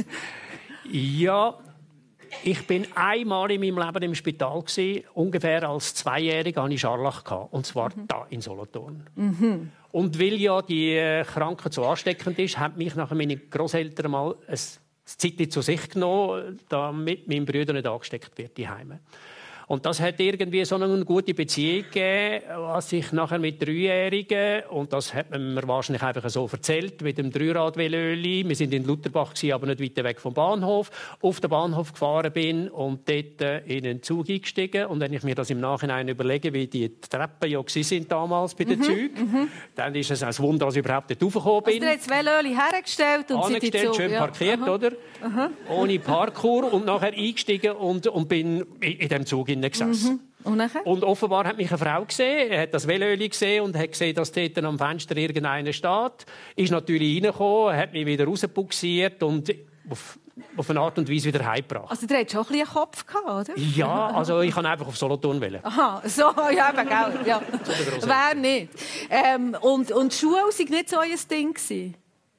Ja, ich bin einmal in meinem Leben im Spital gewesen. Ungefähr als 2-Jähriger hatte ich Scharlach. Und zwar da in Solothurn. Und weil ja die Krankheit so ansteckend ist, haben mich nachher meine Grosseltern mal das Zeitchen zu sich genommen, damit mein Bruder nicht angesteckt wird die Heime. Und das hat irgendwie so eine gute Beziehung gegeben, was ich nachher mit 3-Jährigen, und das hat man mir wahrscheinlich einfach so erzählt, mit dem 3-Rad-Velöli. Wir sind in Lutherbach, aber nicht weit weg vom Bahnhof. Auf den Bahnhof gefahren bin und dort in einen Zug eingestiegen. Und wenn ich mir das im Nachhinein überlege, wie die Treppen ja sind damals bei den Zügen, dann ist es ein Wunder, dass ich überhaupt dort raufgekommen bin. Also, ihr habt das Velöli hergestellt und sind in Zug. Schön parkiert, oder? Ohne Parkour und nachher eingestiegen und bin in dem Zug gesessen. Und offenbar hat mich eine Frau gesehen, hat das Velöli gesehen und hat gesehen, dass dort am Fenster irgendeiner steht. Ist natürlich reingekommen, hat mich wieder rausbuxiert und auf eine Art und Weise wieder heimgebracht. Also du hattest schon ein bisschen einen Kopf gehabt, oder? Ja, also ich kann einfach auf Solothurn wählen. Aha, so, ja, eben, gell. Ja. Wer nicht? Und die Schule war nicht so ein Ding gewesen?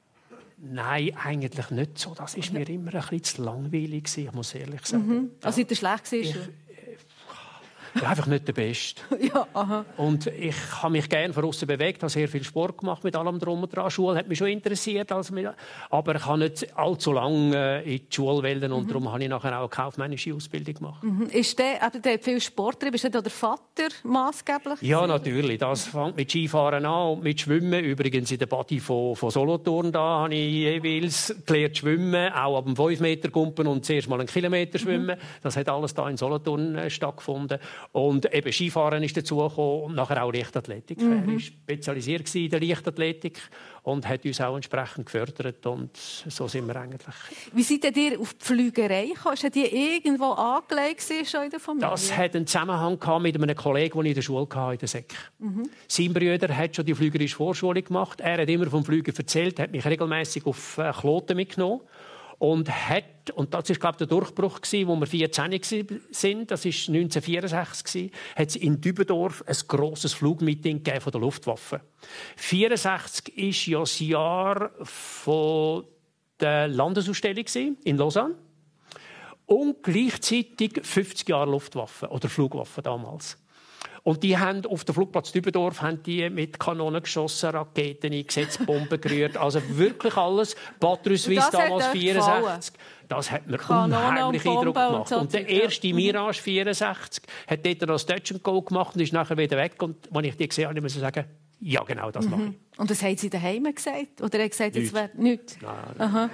Nein, eigentlich nicht so. Das war mir immer ein bisschen zu langweilig, ich muss ehrlich sagen. Also seid ihr schlecht gewesen? Einfach nicht der Beste. Ja, aha. Und ich habe mich gerne von außen bewegt, habe sehr viel Sport gemacht mit allem drum und dran. Schule hat mich schon interessiert, aber ich habe nicht allzu lange in die Schule wählen und darum habe ich nachher auch eine kaufmännische Ausbildung gemacht. Ist der hat viel Sport drin? Ist der Vater maßgeblich? Ja, natürlich. Das fängt mit Skifahren an und mit Schwimmen. Übrigens in der Badi von Solothurn da habe ich jeweils gelernt schwimmen, auch ab dem 5-Meter-Gumpen und zuerst mal einen Kilometer schwimmen. Das hat alles da in Solothurn stattgefunden. Und eben Skifahren ist dazugekommen und nachher auch Leichtathletik. Er war spezialisiert in der Leichtathletik und hat uns auch entsprechend gefördert. Und so sind wir eigentlich. Wie seid ihr auf die Flügerei gekommen? Ist die irgendwo angelegt schon in der Familie? Das hat einen Zusammenhang mit einem Kollegen, den ich in der Schule hatte, in der Sek. Sein Bruder hat schon die flügerische Vorschulung gemacht. Er hat immer vom Fliegen erzählt, hat mich regelmäßig auf Kloten mitgenommen. Und das war, glaube ich, der Durchbruch, wo wir 14 waren, das war 1964, hat es in Dübendorf ein grosses Flugmeeting von der Luftwaffe. 1964 war ja das Jahr von der Landesausstellung in Lausanne und gleichzeitig 50 Jahre Luftwaffe oder Flugwaffe damals. Und die haben auf dem Flugplatz Dübendorf mit Kanonen geschossen, Raketen eingesetzt, Bomben gerührt. Also wirklich alles. Batterie Suisse damals 64. Das hat mir unheimlich Eindruck gemacht. Und der erste Mirage 64 hat dort das Touch and Go gemacht und ist nachher wieder weg. Und als ich die gesehen habe, musste ich sagen, ja genau, das mache ich. Und das haben Sie daheim gesagt? Oder hat gesagt, es wäre nichts? Nein.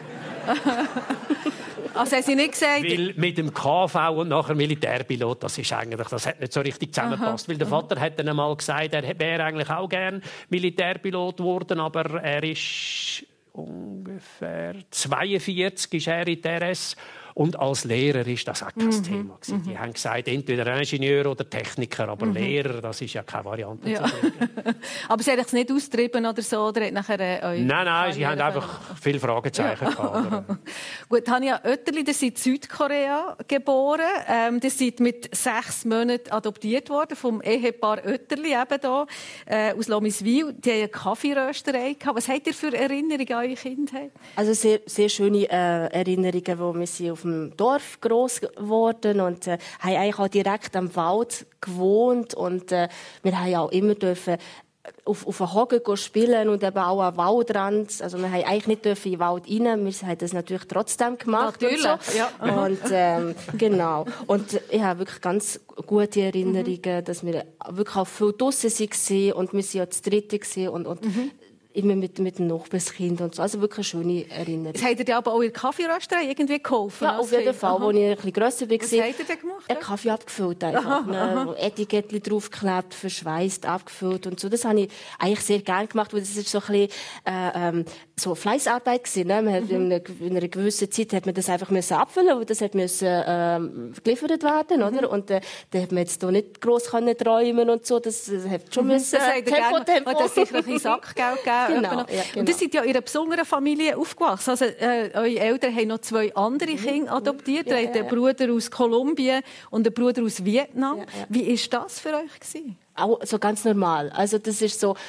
Also haben Sie nicht gesagt... Weil mit dem KV und nachher Militärpilot, das hat nicht so richtig zusammengepasst. Weil der Vater hat dann einmal gesagt, er wäre eigentlich auch gern Militärpilot geworden, aber er ist ungefähr 42 ist er in der RS. Und als Lehrer war das auch kein Thema. Die haben gesagt, entweder Ingenieur oder Techniker, aber Lehrer, das ist ja keine Variante. Ja. Aber sie haben es nicht austrieben oder so? Oder hat nachher, nein, sie haben einfach viele Fragezeichen gehabt. Gut, Tanja Oetterli, ihr seid in Südkorea geboren. Ihr seid mit 6 Monaten adoptiert worden vom Ehepaar Oetterli, eben hier, aus Lomiswil. Die haben eine Kaffeerösterei gehabt. Was habt ihr für Erinnerungen an eure Kindheit? Also sehr, sehr schöne Erinnerungen, wo wir sind auf dem Dorf gross geworden und haben eigentlich auch direkt am Wald gewohnt und wir haben auch immer dürfen auf einen Hocken spielen und eben auch am Waldrand. Also wir haben eigentlich nicht dürfen in den Wald rein, wir haben das natürlich trotzdem gemacht. Natürlich, und so. ja. Und genau. Und ich habe wirklich ganz gute Erinnerungen, dass wir wirklich auch viel draussen waren und wir waren ja das Dritte und immer mit dem Nachbarskind und so. Also wirklich eine schöne Erinnerung. Habt ihr dir aber auch in der Kaffeerösterei irgendwie geholfen? Ja, auf jeden Fall. Als ich ein bisschen grösser war, was habt ihr denn gemacht? einen Kaffee abgefüllt. Einfach. Etikettchen draufgeklebt, verschweißt, abgefüllt und so. Das habe ich eigentlich sehr gerne gemacht, weil das ist so ein bisschen so Fleissarbeit gewesen. Ne? Man hat in einer gewissen Zeit hat man das einfach abfüllen, weil das hat geliefert werden, oder? Und da hat man jetzt hier nicht gross träumen und so. Das hat schon Tempo. Das sicher ein bisschen Sackgeld gegeben. Genau, ja, genau. Und ihr seid ja in einer besonderen Familie aufgewachsen. Also, eure Eltern haben noch 2 andere Kinder adoptiert. Ihr habt einen Bruder aus Kolumbien und einen Bruder aus Vietnam. Ja. Wie war das für euch gewesen? Auch so ganz normal. Also das ist so...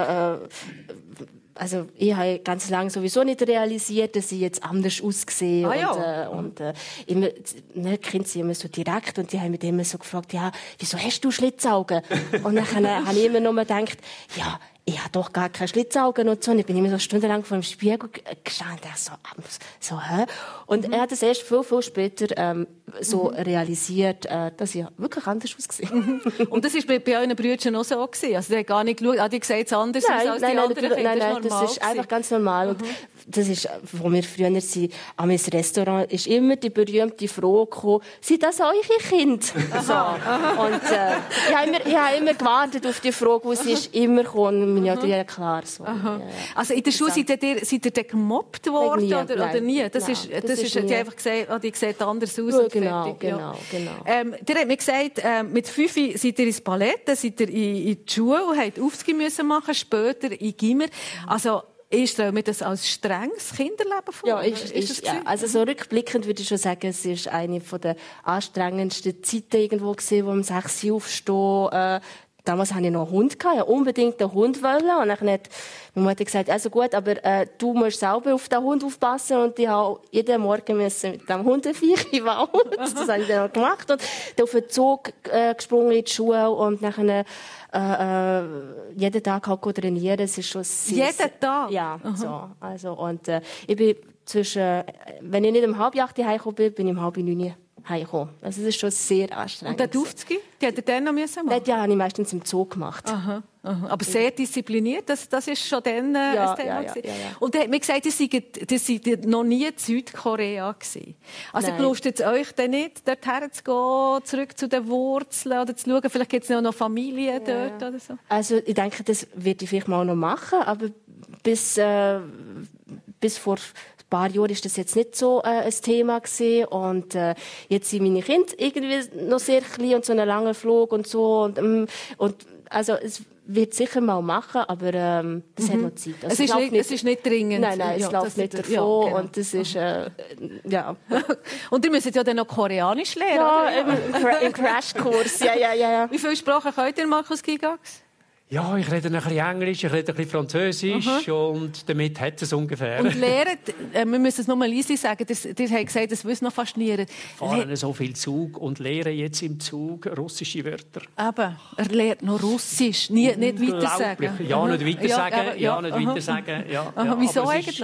Also ich habe ganz lange sowieso nicht realisiert, dass ich jetzt anders aussehe. Immer, ne, Kinder sind immer so direkt und die haben mich immer so gefragt, ja, wieso hast du Schlitzaugen? Und dann habe ich immer nur gedacht, ja, ich habe doch gar keine Schlitzaugen und so. Und ich bin immer so stundenlang vor dem Spiegel gestanden und so, hä? Und er hat es erst viel, viel später so realisiert, dass ich wirklich anders aussehe. Und das war bei euren Brüdern auch so gewesen? Also, die haben gar nicht geschaut, die sehen es anders aus als die anderen Kinder? Nein, das ist einfach ganz normal. Und das ist, wo wir früher sind, am Restaurant ist immer die berühmte Frage gekommen, sind das eure Kinder? So. Und ich habe immer gewartet auf die Frage, wo sie ist immer gekommen. Ja, klar. So. Ja. Also in der Schule seid ihr gemobbt worden oder nie? Das ist die einfach gesagt, die sieht anders aus. Ja, genau. Ihr habt mir gesagt, mit 5 seid ihr ins Ballett, dann seid ihr in die Schule und habt Aufzüge müssen machen, später in Gimmer. Also, ich stelle mir das als strenges Kinderleben vor. Ja, also so rückblickend würde ich schon sagen, es ist eine der anstrengendsten Zeiten irgendwo gewesen, wo um 6 Uhr aufstehen. Damals hatte ich noch einen Hund, ich wollte unbedingt einen Hund. Und dann hat meine Mutter gesagt, also gut, aber du musst selber auf den Hund aufpassen. Und ich musste jeden Morgen mit dem Hundeviech in den Wald. Das habe ich dann gemacht. Und dann auf den Zug gesprungen in die Schule. Und dann jeden Tag halt trainieren. Es ist schon sehr, jeden Tag? Ja, so. Also, und ich bin wenn ich nicht um 7:30 heimgekommen bin, bin ich um 8:30 heimgekommen. Also es ist schon sehr anstrengend. Und den Aufzüge, die hätte dann noch machen müssen? Ja, habe ich meistens im Zoo gemacht. Aha. Aber sehr diszipliniert, das ist schon dann ein Thema. Ja. Und er hat mir gesagt, ihr seid noch nie in Südkorea gewesen. Also gelustet es euch denn nicht, dorthin zu gehen, zurück zu den Wurzeln oder zu schauen, vielleicht gibt es noch Familie dort oder so? Also ich denke, das werde ich vielleicht mal noch machen, aber bis vor ein paar Jahren war das jetzt nicht so ein Thema gewesen. Und jetzt sind meine Kinder irgendwie noch sehr klein und so einen langen Flug und so. Und also es wird sicher mal machen, aber das hat noch Zeit. Also es ist nicht dringend. Nein, es läuft nicht davon. Ja, genau. Und das ist, ja. Und ihr müsst ja dann noch Koreanisch lernen, ja, oder? Im Crashkurs, ja. Wie viele Sprachen könnt ihr, Markus Gigax? Ja, ich rede ein bisschen Englisch, ich rede ein bisschen Französisch und damit hat es ungefähr. Und lernen, wir müssen es noch mal leise sagen, ihr habt gesagt, das wissen noch fast nie. Fahren so viel Zug und lehren jetzt im Zug russische Wörter. Eben, er lernt noch Russisch, nicht weiter sagen. Ja, nicht weiter sagen. Ja. Wieso eigentlich?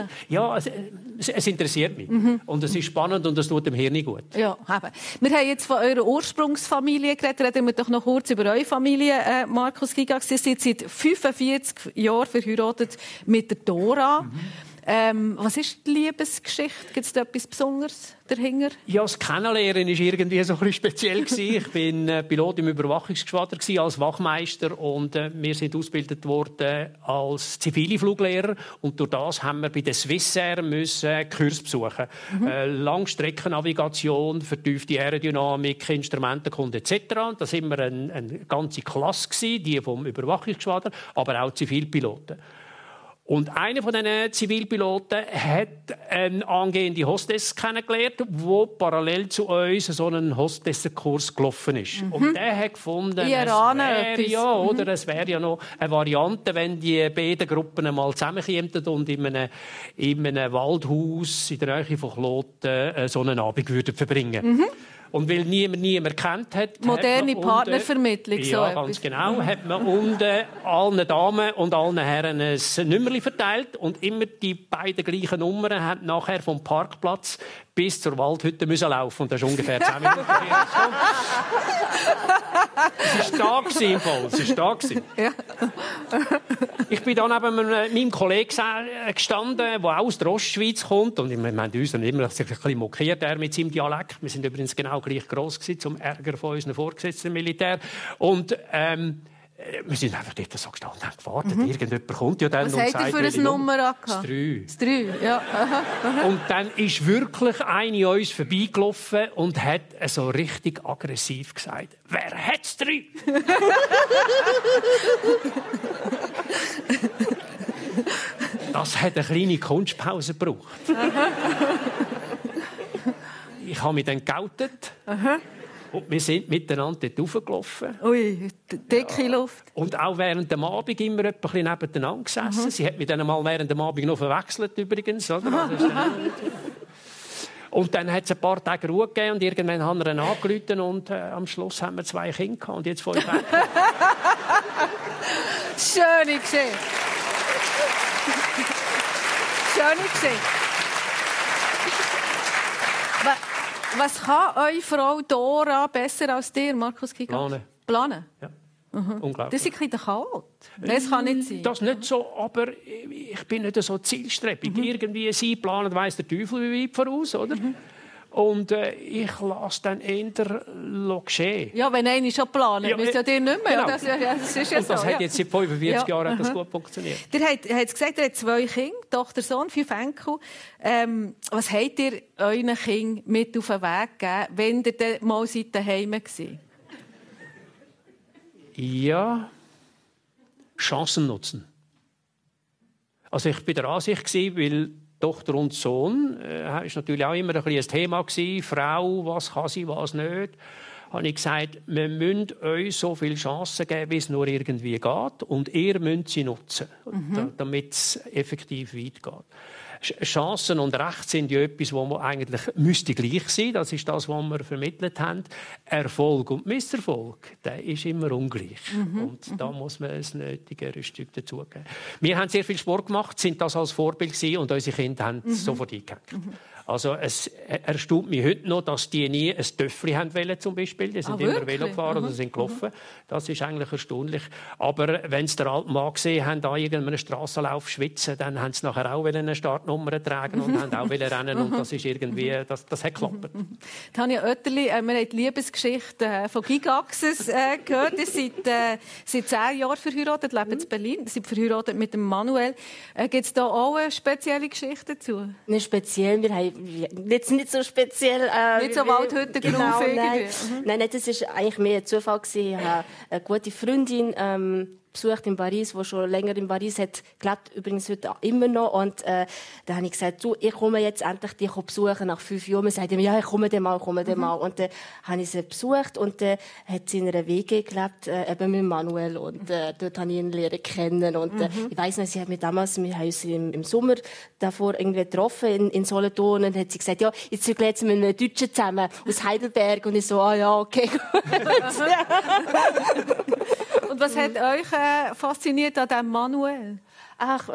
Es interessiert mich. Und es ist spannend und es tut dem Hirn gut. Ja, eben. Wir haben jetzt von eurer Ursprungsfamilie geredet. Reden wir doch noch kurz über eure Familie, Markus Gigax. Sie sind seit 45 Jahren verheiratet mit der Dora. Was ist die Liebesgeschichte? Gibt es da etwas Besonderes dahinter? Ja, das Kennenlernen war irgendwie so ein bisschen speziell. Ich war Pilot im Überwachungsgeschwader als Wachmeister und wir sind ausgebildet worden als zivile Fluglehrer und durch das haben wir bei der Swissair müssen Kurs besuchen. Langstreckennavigation, vertiefte Aerodynamik, Instrumentenkunde etc. Da sind wir eine ganze Klasse gewesen, die vom Überwachungsgeschwader, aber auch Zivilpiloten. Und einer von diesen Zivilpiloten hat eine angehende Hostess kennengelernt, die parallel zu uns so einen Hostessenkurs gelaufen ist. Und der hat gefunden, es wäre ja noch eine Variante, wenn die beiden Gruppen einmal zusammenkämen und in einem Waldhaus in der Nähe von Kloten so einen Abend verbringen. Und weil niemand kennt hat... Moderne Partnervermittlung, so ja, ganz genau. Hat man unten allen Damen und allen Herren ein Nummerli verteilt und immer die beiden gleichen Nummern haben nachher vom Parkplatz bis zur Waldhütte müssen laufen. Und das ist ungefähr 10 Minuten. Es war da im Fall. Es war da. Ja. Ich bin dann neben meinem Kollegen gestanden, der auch aus der Ostschweiz kommt. Und wir haben uns dann immer ein bisschen mokiert, er mit seinem Dialekt. Wir sind übrigens genau gleich gross gewesen, zum Ärger von unseren Vorgesetzten im Militär. Und wir sind einfach dort so gestanden und haben gewartet. Irgendjemand kommt ja dann was und sagt... Was hat er für eine Nummer gehabt? Das 3. Das 3, ja. Und dann ist wirklich eine an uns vorbeigelaufen und hat so richtig aggressiv gesagt, «Wer hat's 3?» Das hat eine kleine Kunstpause gebraucht. Ich habe mich dann geoutet. Und wir sind miteinander dort raufgelaufen. Ui, dicke Luft. Und auch während dem Abend immer ein bisschen nebeneinander gesessen. Sie hat mich dann mal während dem Abend noch verwechselt, übrigens. Oder? Und dann hat es ein paar Tage Ruhe gegeben und irgendwann haben wir ihn angerufen und am Schluss haben wir 2 Kinder gehabt und jetzt 5 Enkel. Schöne Geschichte. Schöne Geschichte. Was kann eure Frau Dora besser als dir, Markus Giga? Planen? Ja. Unglaublich. Das ist ein bisschen der Chaot. Das kann nicht sein. Das nicht so, aber ich bin nicht so zielstrebig. Irgendwie sie planen, weiss der Teufel wie weit voraus, oder? Und ich lasse dann eher geschehen. Ja, wenn einer schon planen, ja, müsst ihr dir nicht mehr. Genau. Das ist ja und das so, hat jetzt seit 45 Jahren hat das gut funktioniert. Ihr habt gesagt, ihr habt 2 Kinder, Tochter, Sohn, 5 Enkel. Was habt ihr euren Kindern mit auf den Weg gegeben, wenn ihr dann mal daheim war? Ja, Chancen nutzen. Also ich war der Ansicht, weil Tochter und Sohn ist natürlich auch immer ein Thema gewesen. Frau, was kann sie, was nicht. Habe ich gesagt, wir müssen euch so viele Chancen geben, wie es nur irgendwie geht. Und ihr müsst sie nutzen, damit es effektiv weit geht. Chancen und Recht sind ja etwas, wo man eigentlich müsste gleich sein. Das ist das, was wir vermittelt haben. Erfolg und Misserfolg, der ist immer ungleich. Und da muss man ein nötigeres Stück dazugeben. Wir haben sehr viel Sport gemacht, sind das als Vorbild gewesen und unsere Kinder haben es sofort eingehängt. Also es erstaunt mich heute noch, dass die nie ein Töffli haben wollen, zum Beispiel. Die sind immer Velo gefahren oder sind gelaufen. Das ist eigentlich erstaunlich. Aber wenn sie den alten Mann gesehen haben, da irgendeinen Strassenlauf schwitzen, dann haben sie nachher auch eine Startnummer tragen und haben auch rennen. Und das ist irgendwie, das hat geklappt. Tanja Oetterli, wir haben die Liebesgeschichte von Gigaxis gehört. Ihr seid seit 10 Jahren verheiratet, lebt in Berlin. Ihr seid verheiratet mit dem Manuel. Gibt es da auch eine spezielle Geschichte dazu? Nicht speziell. Wir haben jetzt nicht so speziell. Nicht so Waldhütte genau, nein, das war eigentlich mehr ein Zufall. Ich habe eine gute Freundin besucht in Paris, die schon länger in Paris hat gelebt, übrigens heute immer noch. Und da habe ich gesagt, du, ich komme jetzt endlich dich besuchen nach 5 Jahren. Man sagt ihm, ja, ich komme dann mal. Und dann habe ich sie besucht und dann hat sie in einer WG gelebt, eben mit Manuel. Und dort habe ich ihn lernen kennen. Und ich weiss noch, sie hat mich damals, wir haben uns im Sommer davor irgendwie getroffen in Solothurn und hat sie gesagt, ja, jetzt zügle jetzt mit einem Deutschen zusammen aus Heidelberg. Und ich so, ja, okay. Und was hat euch fasziniert an diesem Manuel? Ach,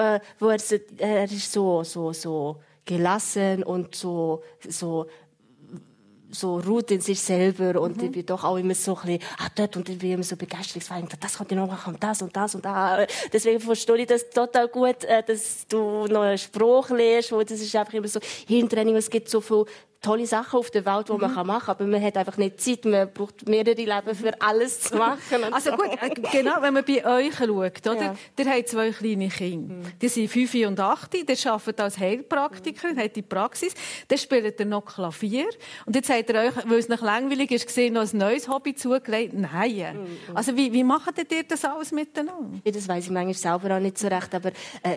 er ist so gelassen und so so ruht in sich selber und ich bin doch auch immer so ein bisschen, dort und ich bin immer so begeistert, das kann ich noch machen und das und das und das. Deswegen verstehe ich das total gut, dass du noch einen Spruch lernst, weil das ist einfach immer so Hirntraining, es gibt so viele tolle Sachen auf der Welt, die man machen kann, aber man hat einfach nicht Zeit, man braucht mehrere Leben für alles zu machen. Also gut, genau, wenn man bei euch schaut, oder? Ja. Ihr habt 2 kleine Kinder. Die sind 5 und 8, die arbeiten als Heilpraktiker, habt die Praxis, dann spielt ihr noch Klavier und jetzt habt ihr euch, weil es noch langweilig ist, gesehen, noch ein neues Hobby zugelegt. Nein. Also wie macht ihr das alles miteinander? Ja, das weiss ich manchmal selber auch nicht so recht, aber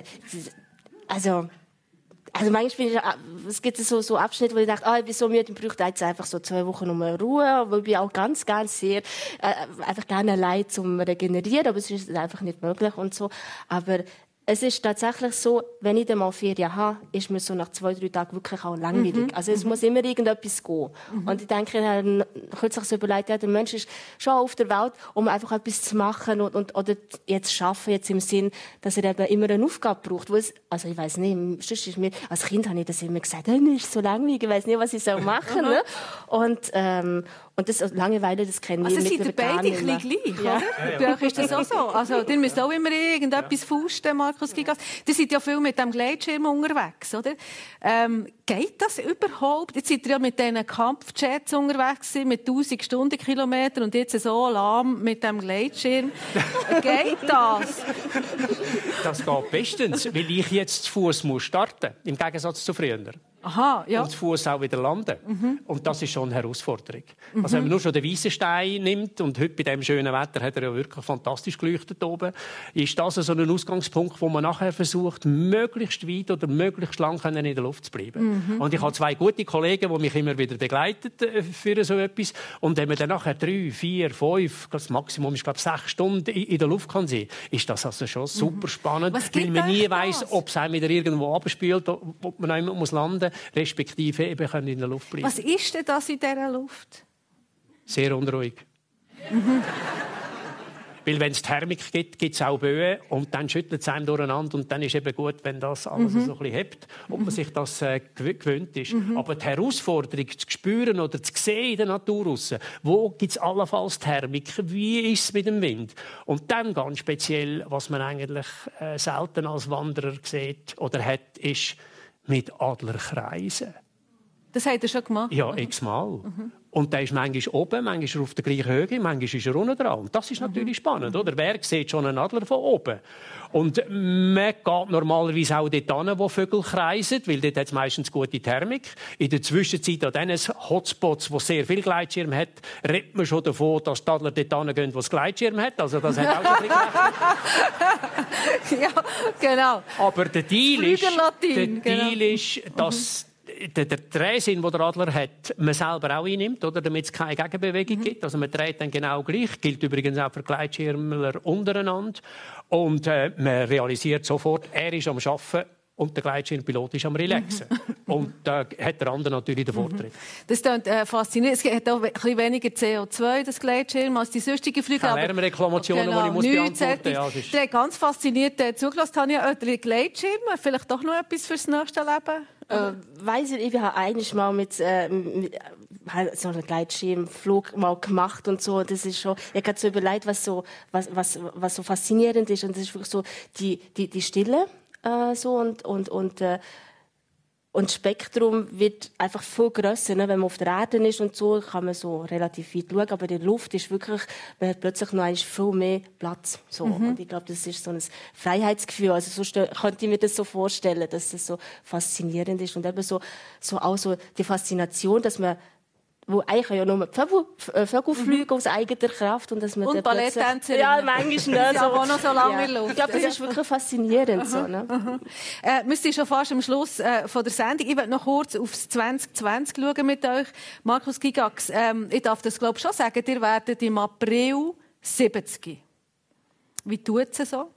also manchmal bin ich, es gibt so Abschnitte, wo ich denke, ich bin so müde, ich bräuchte jetzt einfach so 2 Wochen um Ruhe, weil ich bin auch ganz sehr, einfach gerne allein zum Regenerieren, aber es ist einfach nicht möglich und so. Aber es ist tatsächlich so, wenn ich dann mal Ferien habe, ist mir so nach 2-3 Tagen wirklich auch langweilig. Also es muss immer irgendetwas gehen. Und ich denke, ich habe kürzlich so überlegt, der Mensch ist schon auf der Welt, um einfach etwas zu machen oder jetzt schaffen, jetzt im Sinn, dass er eben immer eine Aufgabe braucht. Also ich weiss nicht, sonst ist mir, als Kind habe ich das immer gesagt, mir ist so langweilig, ich weiss nicht, was ich machen soll. Ne? Und das Langeweile, das kennen wir mittlerweile gar nicht mehr. Also seid ihr beide gleich, oder? Bei euch ist das auch so. Also, ihr müsst auch immer irgendetwas fausten, Markus Gigas. Ihr seid ja viel mit dem Gleitschirm unterwegs, oder? Geht das überhaupt? Jetzt seid ihr ja mit diesen Kampfjets unterwegs, mit 1000 Stundenkilometern und jetzt so lahm mit dem Gleitschirm. Geht das? Das geht bestens, weil ich jetzt zu Fuß starten muss, im Gegensatz zu früher. Aha, ja. Und zu Fuß auch wieder landen. Und das ist schon eine Herausforderung. Also wenn man nur schon den Weissenstein nimmt, und heute bei diesem schönen Wetter hat er ja wirklich fantastisch geleuchtet oben, ist das so ein Ausgangspunkt, wo man nachher versucht, möglichst weit oder möglichst lang in der Luft zu bleiben. Und ich habe 2 gute Kollegen, die mich immer wieder begleiten für so etwas. Und wenn man dann nachher 3, 4, 5, das Maximum ist, glaube ich, 6 Stunden in der Luft kann sein, ist das also schon super spannend, weil man nie weiss, ob es einem wieder irgendwo abspült, ob man auch immer landen muss, respektive eben können in der Luft bleiben. Was ist denn das in dieser Luft? Sehr unruhig. Weil wenn es Thermik gibt, gibt es auch Böen und dann schüttelt es einem durcheinander und dann ist eben gut, wenn das alles so ein bisschen hebt und man sich das gewöhnt ist. Aber die Herausforderung zu spüren oder zu sehen in der Natur raus, wo gibt es allenfalls Thermik, wie ist es mit dem Wind? Und dann ganz speziell, was man eigentlich selten als Wanderer sieht oder hat, ist mit Adlerkreisen. Das habt ihr schon gemacht? Ja, x-mal. Und der ist manchmal oben, manchmal ist er auf der gleichen Höhe, manchmal ist er unten dran. Und das ist natürlich spannend, oder? Wer sieht schon einen Adler von oben? Und man geht normalerweise auch dort hin, wo Vögel kreisen, weil dort hat es meistens gute Thermik. In der Zwischenzeit an diesen Hotspots, wo sehr viel Gleitschirm hat, redet man schon davon, dass die Adler dort hingehen, wo es Gleitschirm hat. Also das hat auch schon ein bisschen Ja, genau. Aber der Deal ist, dass der Drehsinn, den der Adler hat, man selber auch einnimmt, oder, damit es keine Gegenbewegung gibt. Also man dreht dann genau gleich. Gilt übrigens auch für Gleitschirmler untereinander. Und man realisiert sofort, er ist am Arbeiten und der Gleitschirmpilot ist am Relaxen. Und da hat der andere natürlich den Vortritt. Das klingt faszinierend. Es hat auch ein bisschen weniger CO2, das Gleitschirm, als die sonstigen Flüge. Keine Lärmreklamationen, die ich beantworten muss. Ja, der ganz fasziniert zugelassen, Tanja Oetterli, Gleitschirm. Vielleicht doch noch etwas fürs nächste Leben? Weiss ich habe eigentlich mal mit so einem Gleitschirmflug mal gemacht und so. Das ist schon, ich habe so überlegt, was so faszinierend ist. Und das ist wirklich so die Stille, so und das Spektrum wird einfach viel grösser, ne? Wenn man auf der Erde ist und so, kann man so relativ weit schauen, aber in der Luft ist wirklich, man hat plötzlich noch viel mehr Platz, so. Und ich glaube, das ist so ein Freiheitsgefühl, also so könnte ich mir das so vorstellen, dass das so faszinierend ist und eben so auch so die Faszination, dass man wo eigentlich ja nur Vögel fliegen aus eigener Kraft und dass man und Balletttänzerin. Ja, manchmal. Ja, auch noch so lange in Luft. Ich glaube, das ist wirklich faszinierend. So, ne? Wir sind schon fast am Schluss von der Sendung. Ich will noch kurz aufs 2020 schauen mit euch. Markus Gigax, ich darf das glaube ich schon sagen, ihr werdet im April 70. Wie tut es so?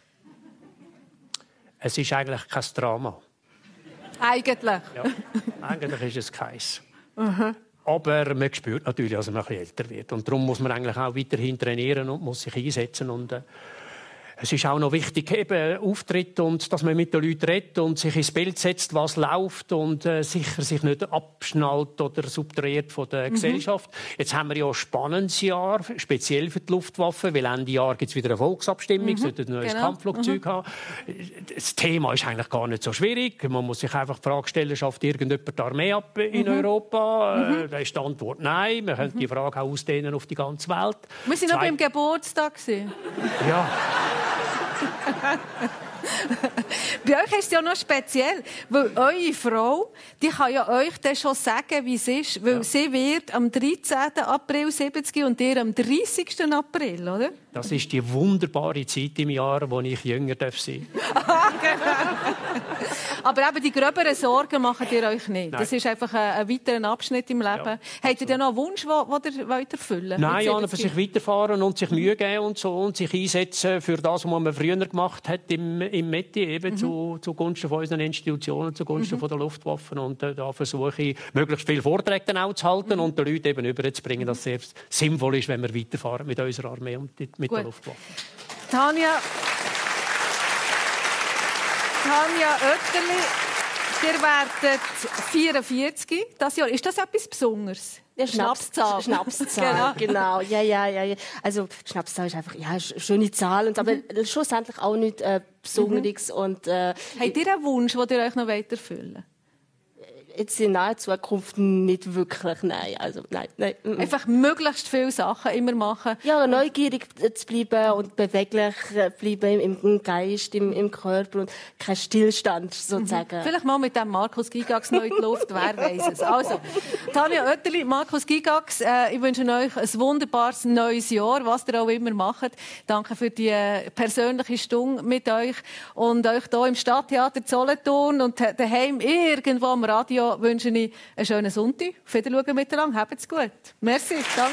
Es ist eigentlich kein Drama. Eigentlich? Ja, eigentlich ist es keins. Aber man spürt natürlich, dass man ein bisschen älter wird. Und darum muss man eigentlich auch weiterhin trainieren und muss sich einsetzen. Und Es ist auch noch wichtig, eben Auftritt und dass man mit den Leuten redet und sich ins Bild setzt, was läuft und sicher sich nicht abschnallt oder subtrahiert von der Gesellschaft. Jetzt haben wir ja ein spannendes Jahr, speziell für die Luftwaffe, weil Ende Jahr gibt es wieder eine Volksabstimmung, sollte ein neues Kampfflugzeug haben. Das Thema ist eigentlich gar nicht so schwierig. Man muss sich einfach die Frage stellen, schafft irgendjemand die Armee ab in Europa? Da ist die Antwort nein. Wir können die Frage auch ausdehnen auf die ganze Welt. Wir waren noch beim Geburtstag. Ja. Bei euch ist es ja noch speziell, weil eure Frau, die kann ja euch dann schon sagen, wie es ist, weil sie wird am 13. April 70 und ihr am 30. April, oder? Das ist die wunderbare Zeit im Jahr, wo ich jünger sein darf. Aber eben die gröberen Sorgen macht ihr euch nicht. Nein. Das ist einfach ein weiterer Abschnitt im Leben. Ja, habt ihr denn noch einen Wunsch, den ihr erfüllen wollt? Nein, ja, für sich weiterfahren und sich Mühe geben und so und sich einsetzen für das, was man früher gemacht hat im Metier, eben zugunsten von unseren Institutionen, zugunsten von der Luftwaffe. Und da versuche ich, möglichst viele Vorträge dann auch zu halten und den Leuten eben überzubringen, dass es sehr sinnvoll ist, wenn wir weiterfahren mit unserer Armee und mit der Luftwaffe. Tanja Oetterli, ihr werdet 44 das Jahr. Ist das etwas Besonderes? Ja, Schnapszahl, genau. Ja. Also Schnapszahl ist einfach eine schöne Zahl, aber schlussendlich auch nicht Besonderes. Und, habt ihr einen Wunsch, den ihr euch noch weiter erfüllen wollt? Jetzt in naher Zukunft nicht wirklich, nein. Also, nein. Einfach möglichst viele Sachen immer machen. Ja, neugierig zu bleiben und beweglich bleiben im Geist, im Körper und kein Stillstand sozusagen. Vielleicht mal mit dem Markus Gigax neu in die Luft, wer weiß es. Also, Tanja Oetterli, Markus Gigax, ich wünsche euch ein wunderbares neues Jahr, was ihr auch immer macht. Danke für die persönliche Stunde mit euch und euch hier im Stadttheater Solothurn und daheim irgendwo am Radio wünsche ich einen schönen Sonntag. Auf Wiedersehen miteinander. Habt's gut. Merci. Danke.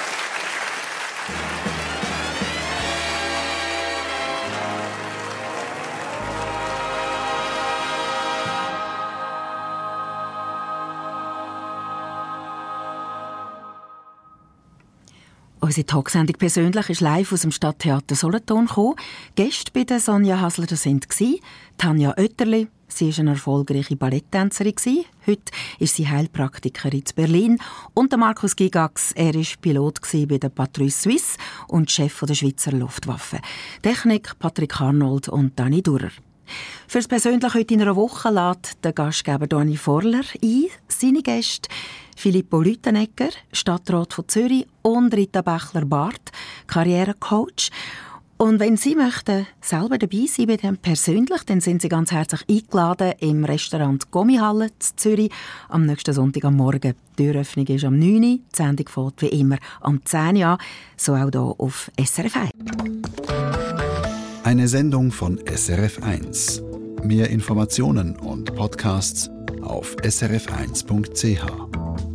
Unsere Talksendung «Persönlich» ist live aus dem Stadttheater Solothurn gekommen. Gäste bei der Sonja Hasler waren Tanja Oetterli. Sie war eine erfolgreiche Balletttänzerin. Heute ist sie Heilpraktikerin in Berlin. Und der Markus Gigax, er war Pilot bei der Patrouille Suisse und Chef der Schweizer Luftwaffe. Technik Patrick Arnold und Dani Durrer. Fürs Persönlich heute in einer Woche lädt der Gastgeber Dani Vorler ein. Seine Gäste Filippo Lütenegger, Stadtrat von Zürich, und Rita Bächler-Barth, Karrierecoach. Und wenn Sie möchten selber dabei sein bei dem Persönlich, dann sind Sie ganz herzlich eingeladen im Restaurant Gommihalle in Zürich am nächsten Sonntag am Morgen. Die Türöffnung ist am 9 Uhr, die Sendung fängt wie immer am 10 Uhr an, so auch hier auf SRF 1. Eine Sendung von SRF 1. Mehr Informationen und Podcasts auf srf1.ch.